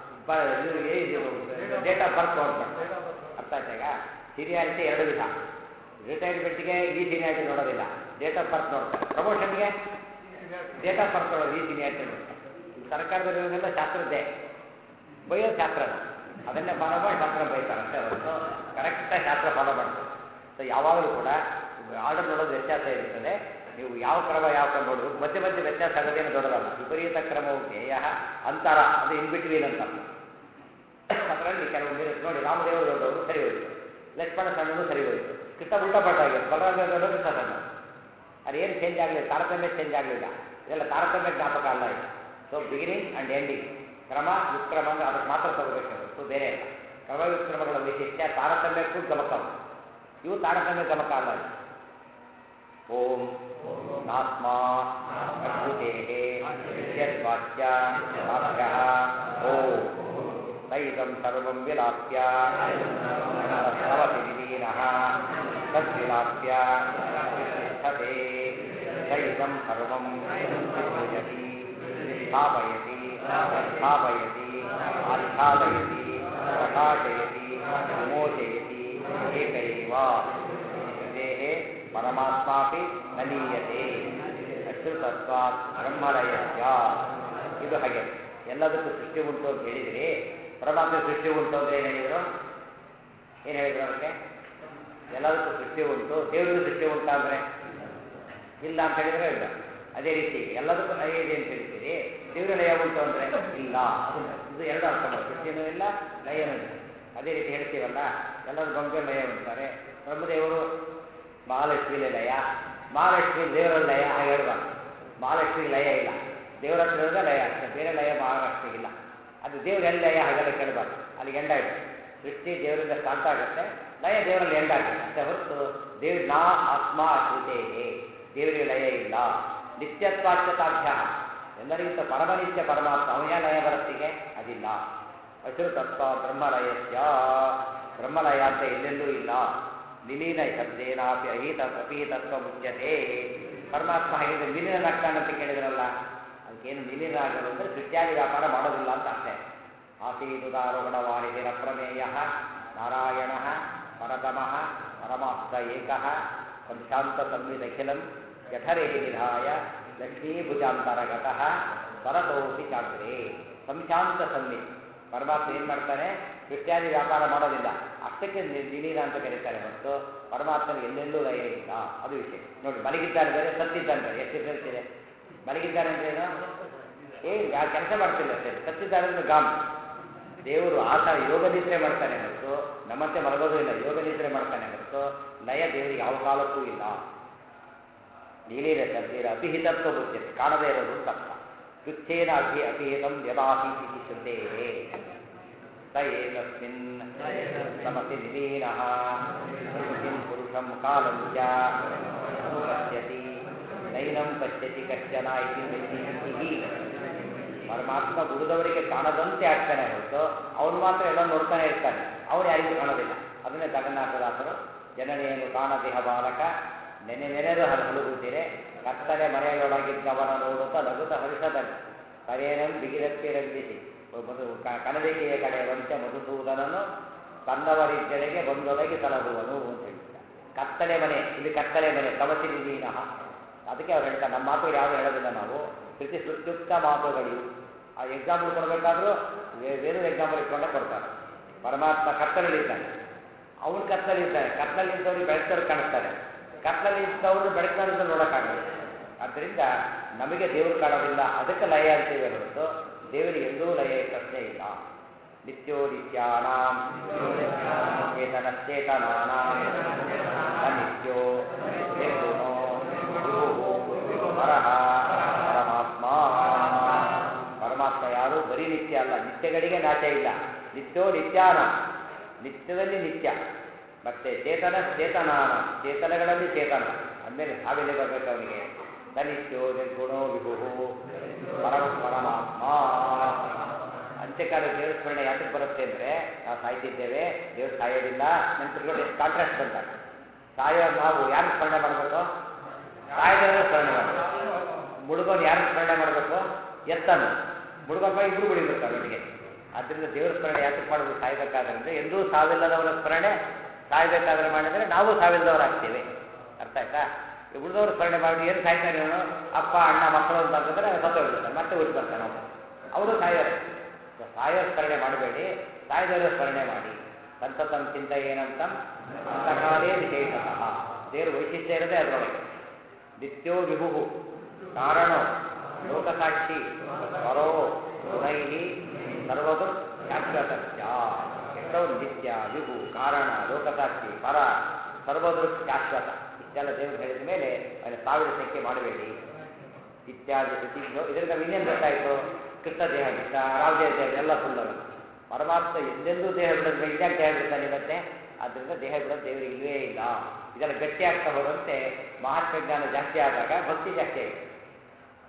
ಡೇಟ್ ಆಫ್ ಬರ್ತ್ ಕೌಂಟ್ ಮಾಡ್ತಾರೆ. ಅರ್ಥ ಆಯ್ತಾ? ಈಗ ಸೀನಿಯಾರಿಟಿ ಎರಡು ವಿಧ. ರಿಟೈರ್ಮೆಂಟ್ಗೆ ಈ ಸೀನಿಯಾರಿಟಿ ನೋಡೋದಿಲ್ಲ, ಡೇಟ್ ಆಫ್ ಬರ್ತ್ ನೋಡ್ತಾರೆ. ಪ್ರಮೋಷನ್ಗೆ ಡೇಟ್ ಆಫ್ ಬರ್ತ್ ನೋಡೋದು, ಈ ಸೀನಿಯಾರಿಟಿ ನೋಡ್ತಾರೆ. ಸರ್ಕಾರದಲ್ಲಿರೋದೆಲ್ಲ ಶಾಸ್ತ್ರದ್ದೇ, ಬೈಯೋದು ಶಾಸ್ತ್ರನ, ಅದನ್ನೇ ಫಾಲೋ ಮಾಡಿ ಶಾಸ್ತ್ರ ಬೈತಾರೆ ಅಷ್ಟೇ ಹೊರತು ಕರೆಕ್ಟಾಗಿ ಶಾಸ್ತ್ರ ಫಾಲೋ ಮಾಡ್ತಾರೆ. ಸೊ ಯಾವಾಗಲೂ ಕೂಡ ಆರ್ಡರ್ ನೋಡೋದು ವ್ಯತ್ಯಾಸ ಇರುತ್ತದೆ. ನೀವು ಯಾವ ಕ್ರಮ ನೋಡೋದು ಮಧ್ಯೆ ಮಧ್ಯೆ ವ್ಯತ್ಯಾಸ ಆಗೋದೇನು ದೊಡ್ಡದಲ್ಲ. ವಿಪರೀತ ಕ್ರಮವು ಜ್ಞೇಯ ಅಂತರ, ಅದು ಇನ್ ಬಿಟ್ವೀನ್ ಅಂತ. ಅದರಲ್ಲಿ ಕೆಲವು ಮೀರಸ್ ನೋಡಿ, ರಾಮದೇವರು ದೊಡ್ಡವರು ಸರಿ ಹೋಯಿತು, ಲಕ್ಷ್ಮಣ ಸಣ್ಣನು ಸರಿ ಹೋಯಿತು, ಕೃಷ್ಣ ಉಲ್ಟಾ ಪಟ್ಟಾಗಿತ್ತು, ಬಲರಾಮ ದೊಡ್ಡವರು ಕೃಷ್ಣ ಸಣ್ಣ. ಅದೇನು ಚೇಂಜ್ ಆಗಲಿಲ್ಲ, ತಾರತಮ್ಯ ಚೇಂಜ್ ಆಗಲಿಲ್ಲ. ಇದೆಲ್ಲ ತಾರತಮ್ಯ ಜ್ಞಾಪಕ ಅಲ್ಲ ಇದು. ಸೊ ಬಿಗಿನಿಂಗ್ ಆ್ಯಂಡ್ ಎಂಡಿಂಗ್, ಕ್ರಮ ವಿಕ್ರಮ ಅಂದರೆ ಅದಕ್ಕೆ ಮಾತ್ರ ತಗೋಬೇಕು ಹೊರತು ಬೇರೆ ಅಲ್ಲ. ಕ್ರಮ ವಿಕ್ರಮಗಳ ವೈಶಿಷ್ಟ್ಯ ತಾರತಮ್ಯಕ್ಕೂ ಗಮಕ, ಇವು ತಾರತಮ್ಯ ಗಮಕ ಅಲ್ಲ. ಓಂ ನಾತ್ಮ ಅದ್ಭುತೇ ಯದ್ವಾಚ್ಯ ಓಂ ಇದಂ ಸರ್ವಂ ವಿಲಾಪ್ಯ ತವಸಿ ವಿಲೀನಃ ತದ್ವಿಲಾಪ್ಯ ತಿಷ್ಠತೆ ಸ ಇದಂ ಸರ್ವಂ ವಿಸೃಜತಿ ಸ್ಥಾಪಯತಿ ಸ್ಥಾಪಯತಿ ಆಚ್ಛಾದಯತಿ ಪ್ರಕಾಶಯತಿ ವಿಮೋಚಯತಿ ಏಕ ಏವ ದೇಹೇ ಪರಮಾತ್ಮಾಪಿ ನಲೀಯತೆ ಅಶ್ರುತತ್ವಾತ್ ಬ್ರಹ್ಮಲಯಸ್ಯ. ಇದು ಹಾಗೆ ಎಲ್ಲದಕ್ಕೂ ಸೃಷ್ಟಿ ಉಂಟು ಅಂತ ಹೇಳಿದ್ರಿ. ಪರಮಾತ್ಮ ಸೃಷ್ಟಿ ಉಂಟು ಅಂದರೆ ಏನು ಹೇಳಿದರು? ಏನು ಹೇಳಿದ್ರು ಅದಕ್ಕೆ? ಎಲ್ಲದಕ್ಕೂ ಸೃಷ್ಟಿ ಉಂಟು, ದೇವರಿಗೂ ಸೃಷ್ಟಿ ಉಂಟು ಅಂದರೆ ಇಲ್ಲ ಅಂತ ಹೇಳಿದ್ರೆ ಇಲ್ಲ. ಅದೇ ರೀತಿ ಎಲ್ಲದಕ್ಕೂ ಲಯ ಇದೆ ಅಂತ ಹೇಳ್ತೀರಿ, ದೇವರ ಲಯ ಉಂಟು ಅಂದರೆ ಇಲ್ಲ. ಅದು ಇದು ಎರಡು ಅರ್ಥ ಮಾಡಿ, ಸೃಷ್ಟಿನೂ ಇಲ್ಲ ಲಯನೂ ಇಲ್ಲ. ಅದೇ ರೀತಿ ಹೇಳ್ತೀವಲ್ಲ, ಎಲ್ಲರೂ ಗೊಂಬೆ ಲಯ ಅಂತಾರೆ. ಬ್ರಹ್ಮದೇವರು ಮಹಾಲಕ್ಷ್ಮಿಲೇ ಲಯ, ಮಹಾಲಕ್ಷ್ಮಿ ದೇವರ ಲಯ ಹಾಗೆ ಹೇಳ್ಬಾರ್ದು. ಮಹಾಲಕ್ಷ್ಮಿಗೆ ಲಯ ಇಲ್ಲ, ದೇವರ ಹತ್ರ ಇರೋದೇ ಲಯ ಅಷ್ಟೇ, ಬೇರೆ ಲಯ ಮಹಾಲಕ್ಷ್ಮಿಗಿಲ್ಲ. ಅದು ದೇವರೆಲ್ಲ ಲಯ ಹಾಗೆಲ್ಲ ಕೇಳಬಾರ್ದು, ಅಲ್ಲಿಗೆ ಎಂಡಾಯಿತು. ಸೃಷ್ಟಿ ದೇವರಿಂದ ಸ್ಟಾರ್ಟ್ ಆಗುತ್ತೆ, ಲಯ ದೇವರಲ್ಲಿ ಎಂಡಾಗುತ್ತೆ ಅಷ್ಟೇ ಹೊರತು ದೇವ್ರ ನಾ ಆತ್ಮ ಅಶ್ರುತೇನೆ, ದೇವರಿಗೆ ಲಯ ಇಲ್ಲ. ನಿತ್ಯತ್ವಾಚ್ಯತಾಭ್ಯ, ಎಲ್ಲರಿಗಿಂತ ಪರಮನಿತ್ಯ ಪರಮಾತ್ಮ, ಅವನೇ ಲಯ ಬರತ್ತಿಗೆ ಅದಿಲ್ಲ. ಅಶ್ರುತತ್ವ ಬ್ರಹ್ಮಲಯಸ್ಯ, ಬ್ರಹ್ಮಲಯ ಅಂತ ಎಲ್ಲೆಲ್ಲೂ ಇಲ್ಲ. ನಿಲೀನ ಶಬ್ದೇನಾಪಿ ಅಪೀತತ್ವ ಮುಚ್ಯತೆ. ಪರಮಾತ್ಮ ಹಾಗಿದ್ರೆ ನಿಲೀನಾಗ್ತಾನೆ ಅಂತ ಕೇಳಿದ್ರಲ್ಲ, ಅದಕ್ಕೇನು ನಿಲೀನ ಆಗೋದು ಅಂದರೆ ಸೃಷ್ಟ್ಯಾದಿ ವ್ಯಾಪಾರ ಮಾಡೋದಿಲ್ಲ ಅಂತ ಅಷ್ಟೇ. ಆಸೀದುದಾರೋಹಣವಾಣಿತಿರ ಪ್ರಮೇಯ ನಾರಾಯಣ ಪರತಮಃ ಪರಮಾತ್ಮ ಏಕಃ ಪಂಚಾಂತ ಸಂವಿದಖಿಲಂ ಜಠರೇ ನಿಧಾಯ ಲಕ್ಷ್ಮೀಭುಜಾಂತರಗತಃ ಪರತೋಪಿ ಚಾಗ್ರೇ. ಸಂಶಾಂತ ಸಂವಿತ್, ಪರಮಾತ್ಮ ಏನು ಮಾಡ್ತಾನೆ? ಸೃಷ್ಟ್ಯಾದಿ ವ್ಯಾಪಾರ ಮಾಡೋದಿಲ್ಲ, ಅಷ್ಟಕ್ಕೆ ನಿಲೀನ ಅಂತ ಕರೀತಾರೆ ಹೊರತು ಪರಮಾತ್ಮನಿಗೆ ಎಲ್ಲೆಲ್ಲೂ ಲಯ ಇಲ್ಲ. ಅದು ವಿಷಯ ನೋಡಿ. ಮಲಗಿದ್ದಾರೆ ಬೇರೆ, ಸತ್ತಿದ್ದಾನೆ ಬೇರೆ, ಎಷ್ಟು ಡಿಫರೆನ್ಸ್ ಇದೆ? ಮಲಗಿದ್ದಾರೆ ಅಂದ್ರೆ ಏನು? ಕೆಲಸ ಮಾಡ್ತಿಲ್ಲ ಸರಿ. ಸತ್ತಿದ್ದಾರೆ ಅಂದ್ರೆ ಗಾಮ್. ದೇವರು ಆತ ಯೋಗ ನಿದ್ರೆ ಮಾಡ್ತಾನೆ ಹೊರತು ನಮ್ಮಂತೆ ಮಲಗೋದು ಇಲ್ಲ, ಯೋಗ ನಿದ್ರೆ ಮಾಡ್ತಾನೆ ಹೊರತು ಲಯ ದೇವರಿಗೆ ಯಾವ ಕಾಲಕ್ಕೂ ಇಲ್ಲ. ನೀಲೀನ ಶಬ್ದೀರ ಅಪಿಹಿತತ್ವ ಬುದ್ಧತೆ, ಕಾಣದೇ ಇರೋದು ತಪ್ಪ. ಕೃಚ್ಛೇನ ಅಪಿಹಿತಂ ಯದಾಸೀತಿ ಶ್ರುತೇಹೇ ಸ ಏತಸ್ಮಿನ್ ಸಮಸಿ ನಿಲೀನಃ ಕಿಂ ಪುರುಷಂ ಕಾಲಂ ಚ ಪಶ್ಯತಿ ನೈನಂ ಪಶ್ಯತಿ ಕಶ್ಚನ ಇತಿ ನಿರ್ಣೀತಿ. ಪರಮಾತ್ಮ ಉಳಿದವರಿಗೆ ಕಾಣದಂತೆ ಆಗ್ತಾನೆ ಹೊರತು ಅವನು ಮಾತ್ರ ಎಲ್ಲ ನೋಡ್ತಾನೆ ಇರ್ತಾನೆ, ಅವನು ಯಾರಿಗೂ ಕಾಣೋದಿಲ್ಲ. ಅದನ್ನೇ ಜಗನ್ನಾಥದಾಸರು ಜನನಿಯನ್ನು ಕಾಣದಿಹ ಬಾಲಕ ನೆನೆದು ಹಲಗುತ್ತೀರೆ ಕತ್ತಲೆ ಮನೆಯೊಳಗಿದ್ದವನ ನೋಡುತ್ತಾ ನಗುತ್ತ ಹರಿಸದಲ್ಲಿ ಕರೇನಂ ಬಿಗಿದಪ್ಪಿರಂಬಿಸಿ ಕಣದಿಕೆಯ ಕಡೆ ವಂಚ ಮಧುಸೂದನನು ತನ್ನವರಿದ್ದೆಡೆಗೆ ಬಂದೊದಗಿ ಸಲಹುವನು ಅಂತ ಹೇಳ್ತಾರೆ. ಕತ್ತಲೆ ಮನೆ, ಇಲ್ಲಿ ಕತ್ತಲೆ ಮನೆ ತವಸಿ ನಿಲೀನಃ. ಅದಕ್ಕೆ ಅವ್ರು ಹೇಳ್ತಾರೆ, ನಮ್ಮ ಮಾತುಗಳು ಯಾವುದು ಹೇಳೋದಿಲ್ಲ ನಾವು, ಪ್ರತಿ ಶ್ರುತ್ಯುಕ್ತ ಮಾತುಗಳಿವು. ಆ ಎಕ್ಸಾಂಪಲ್ ಕೊಡಬೇಕಾದ್ರೂ ಬೇರೆ ಎಕ್ಸಾಂಪಲ್ ಇಟ್ಕೊಂಡೇ ಕೊಡ್ತಾರೆ. ಪರಮಾತ್ಮ ಕತ್ತಲಲ್ಲಿದ್ದಾನೆ, ಅವನು ಕತ್ತಲಿದ್ದಾನೆ, ಕತ್ತಲಿದ್ದವ್ರಿಗೆ ಬೆಳಕವ್ರು ಕಾಣಿಸ್ತಾರೆ, ಕತ್ತಲಲ್ಲಿ ಇದ್ದವರು ಬೆಳಕಿನವ್ರಿಂದ ನೋಡೋಕ್ಕಾಗಲ್ಲ. ಆದ್ದರಿಂದ ನಮಗೆ ದೇವರು ಕಾಣೋದಿಲ್ಲ, ಅದಕ್ಕೆ ಲಯ ಅಂತೇವೆ ಹೊರತು ದೇವರಿಗೆ ಎಲ್ಲೂ ಲಯ ಪ್ರಶ್ನೆ ಇಲ್ಲ. ನಿತ್ಯೋ ನಿತ್ಯಾನಾಂ ಚೇತನಶ್ಚೇತನಾನಾಂ ಅನಿತ್ಯೋ ನಿರ್ಗುಣೋ ವಿಭುಃ ಪರಃ ಪರಮಾತ್ಮ. ಪರಮಾತ್ಮ ಯಾರು? ಬರೀ ನಿತ್ಯ ಅಲ್ಲ, ನಿತ್ಯಗಳಿಗೆ ನಾಶ ಇಲ್ಲ. ನಿತ್ಯೋ ನಿತ್ಯಾನಾಂ, ನಿತ್ಯದಲ್ಲಿ ನಿತ್ಯ. ಮತ್ತೆ ಚೇತನಾನ, ಚೇತನಗಳಲ್ಲಿ ಚೇತನ ಅಂದಮೇಲೆ ಹಾವೆಲ್ಲಿ ಬರಬೇಕು ಅವನಿಗೆ? ಸನಿತ್ಯೋ ನಿರ್ಗುಣೋ ವಿಭುಃ ಪರಮಾತ್ಮ. ಅಂತ್ಯಕಾಲ ದೇವ್ರ ಸ್ಮರಣೆ ಯಾತಕ್ಕೆ ಬರುತ್ತೆ ಅಂದರೆ, ನಾವು ಸಾಯ್ತಿದ್ದೇವೆ, ದೇವ್ರು ಸಾಯೋದಿಲ್ಲ. ನೆನಪಿಟ್ಕೊಂಡು ಎಷ್ಟು ಕಾಂಟ್ರಾಸ್ಟ್ ಬಂದಾಗ ಸಾಯೋ ನಾವು ಯಾರು ಸ್ಮರಣೆ ಮಾಡಬೇಕು? ಸಾಯದವರೇ ಸ್ಮರಣೆ ಮಾಡಬೇಕು. ಮುಳುಗೋನು ಯಾರು ಸ್ಮರಣೆ ಮಾಡಬೇಕು? ಎತ್ತನು. ಮುಳುಗೋನ ಇಬ್ಬರು ಮುಡಿಬಿಡ್ತಾರೆ ಒಟ್ಟಿಗೆ. ಆದ್ದರಿಂದ ದೇವ್ರ ಸ್ಮರಣೆ ಯಾತಕ್ಕೆ ಮಾಡಬೇಕು ಸಾಯ್ಬೇಕಾದ್ರೆ? ಎಂದೂ ಸಾವಿಲ್ಲದವರ ಸ್ಮರಣೆ ಸಾಯ್ಬೇಕಾದ್ರೆ ಮಾಡಿದರೆ ನಾವು ಸಾವಿಲ್ಲದವರಾಗ್ತೇವೆ. ಅರ್ಥ ಆಯ್ತಾ? ಉಳಿದವರು ಸ್ಮರಣೆ ಮಾಡಿ ಏನು ಸಾಯ್ತಾನೆ ಅವನು? ಅಪ್ಪ ಅಣ್ಣ ಮಕ್ಕಳು ಅಂತ ಅಂತಂದರೆ ಸತ್ತೋಗ್ಬಿಡ್ತಾನೆ, ಮತ್ತೆ ಹುಟ್ಟು ಬರ್ತಾನೆ ಅವನು. ಅವರು ಸಾಯೋರೆ. ಸಾಯೋ ಸ್ಮರಣೆ ಮಾಡಬೇಡಿ, ಸಾಯ್ದವರ ಸ್ಮರಣೆ ಮಾಡಿ. ಸಂತತಂ ಚಿಂತ ಏನಂತಂ ಅಂತಕಾಲೇ ವಿಶೇಷತಃ. ದೇವರು ವೈಶಿಷ್ಟ್ಯ ಇರೋದೇ ಅದರೊಳಗೆ. ನಿತ್ಯೋ ವಿಭುಃ ಕಾರಣೋ ಲೋಕಸಾಕ್ಷಿ ಪರೋ ಗುಣೈಹಿ ಸರ್ವದು ಶಾಶ್ವತಸ್ಯ. ಎಷ್ಟೋ ನಿತ್ಯ, ವಿಭು, ಕಾರಣ, ಲೋಕಸಾಕ್ಷಿ, ಪರ, ಸರ್ವದೃಕ್ ಶಾಶ್ವತ. ಇಷ್ಟೆಲ್ಲ ದೇವರು ಹೇಳಿದ ಮೇಲೆ ಅಲ್ಲಿ ಸಾವಿರ ಸಂಖ್ಯೆ ಮಾಡಬೇಡಿ ಇತ್ಯಾದಿ ಶ್ರುತಿಗಳು. ಇದರಿಂದ ಇನ್ನೇನು ಗೊತ್ತಾಯಿತು? ಕೃಷ್ಣ ದೇಹ ಬಿಟ್ಟ, ರಾಮದೇವ ದೇಹ ಎಲ್ಲ ಸುಳ್ಳಲ್ಲ. ಪರಮಾತ್ಮ ಎಂದೆಂದೂ ದೇಹ ಬಿಡೋದ್ರೆ ಇದ್ಯಾಕೆ ದೇಹ ಬಿಡ್ತಾನೆ ಇವತ್ತೆ? ಆದ್ದರಿಂದ ದೇಹ ಬಿಡೋದು ದೇವರಿಗೆ ಇಲ್ಲವೇ ಇಲ್ಲ. ಇದೆಲ್ಲ ಗಟ್ಟಿ ಆಗ್ತಾ ಹೋದಂತೆ ಮಹಾತ್ಮ ಜ್ಞಾನ ಜಾಸ್ತಿ ಆದಾಗ ಭಕ್ತಿ ಜಾಸ್ತಿ ಆಯಿತು.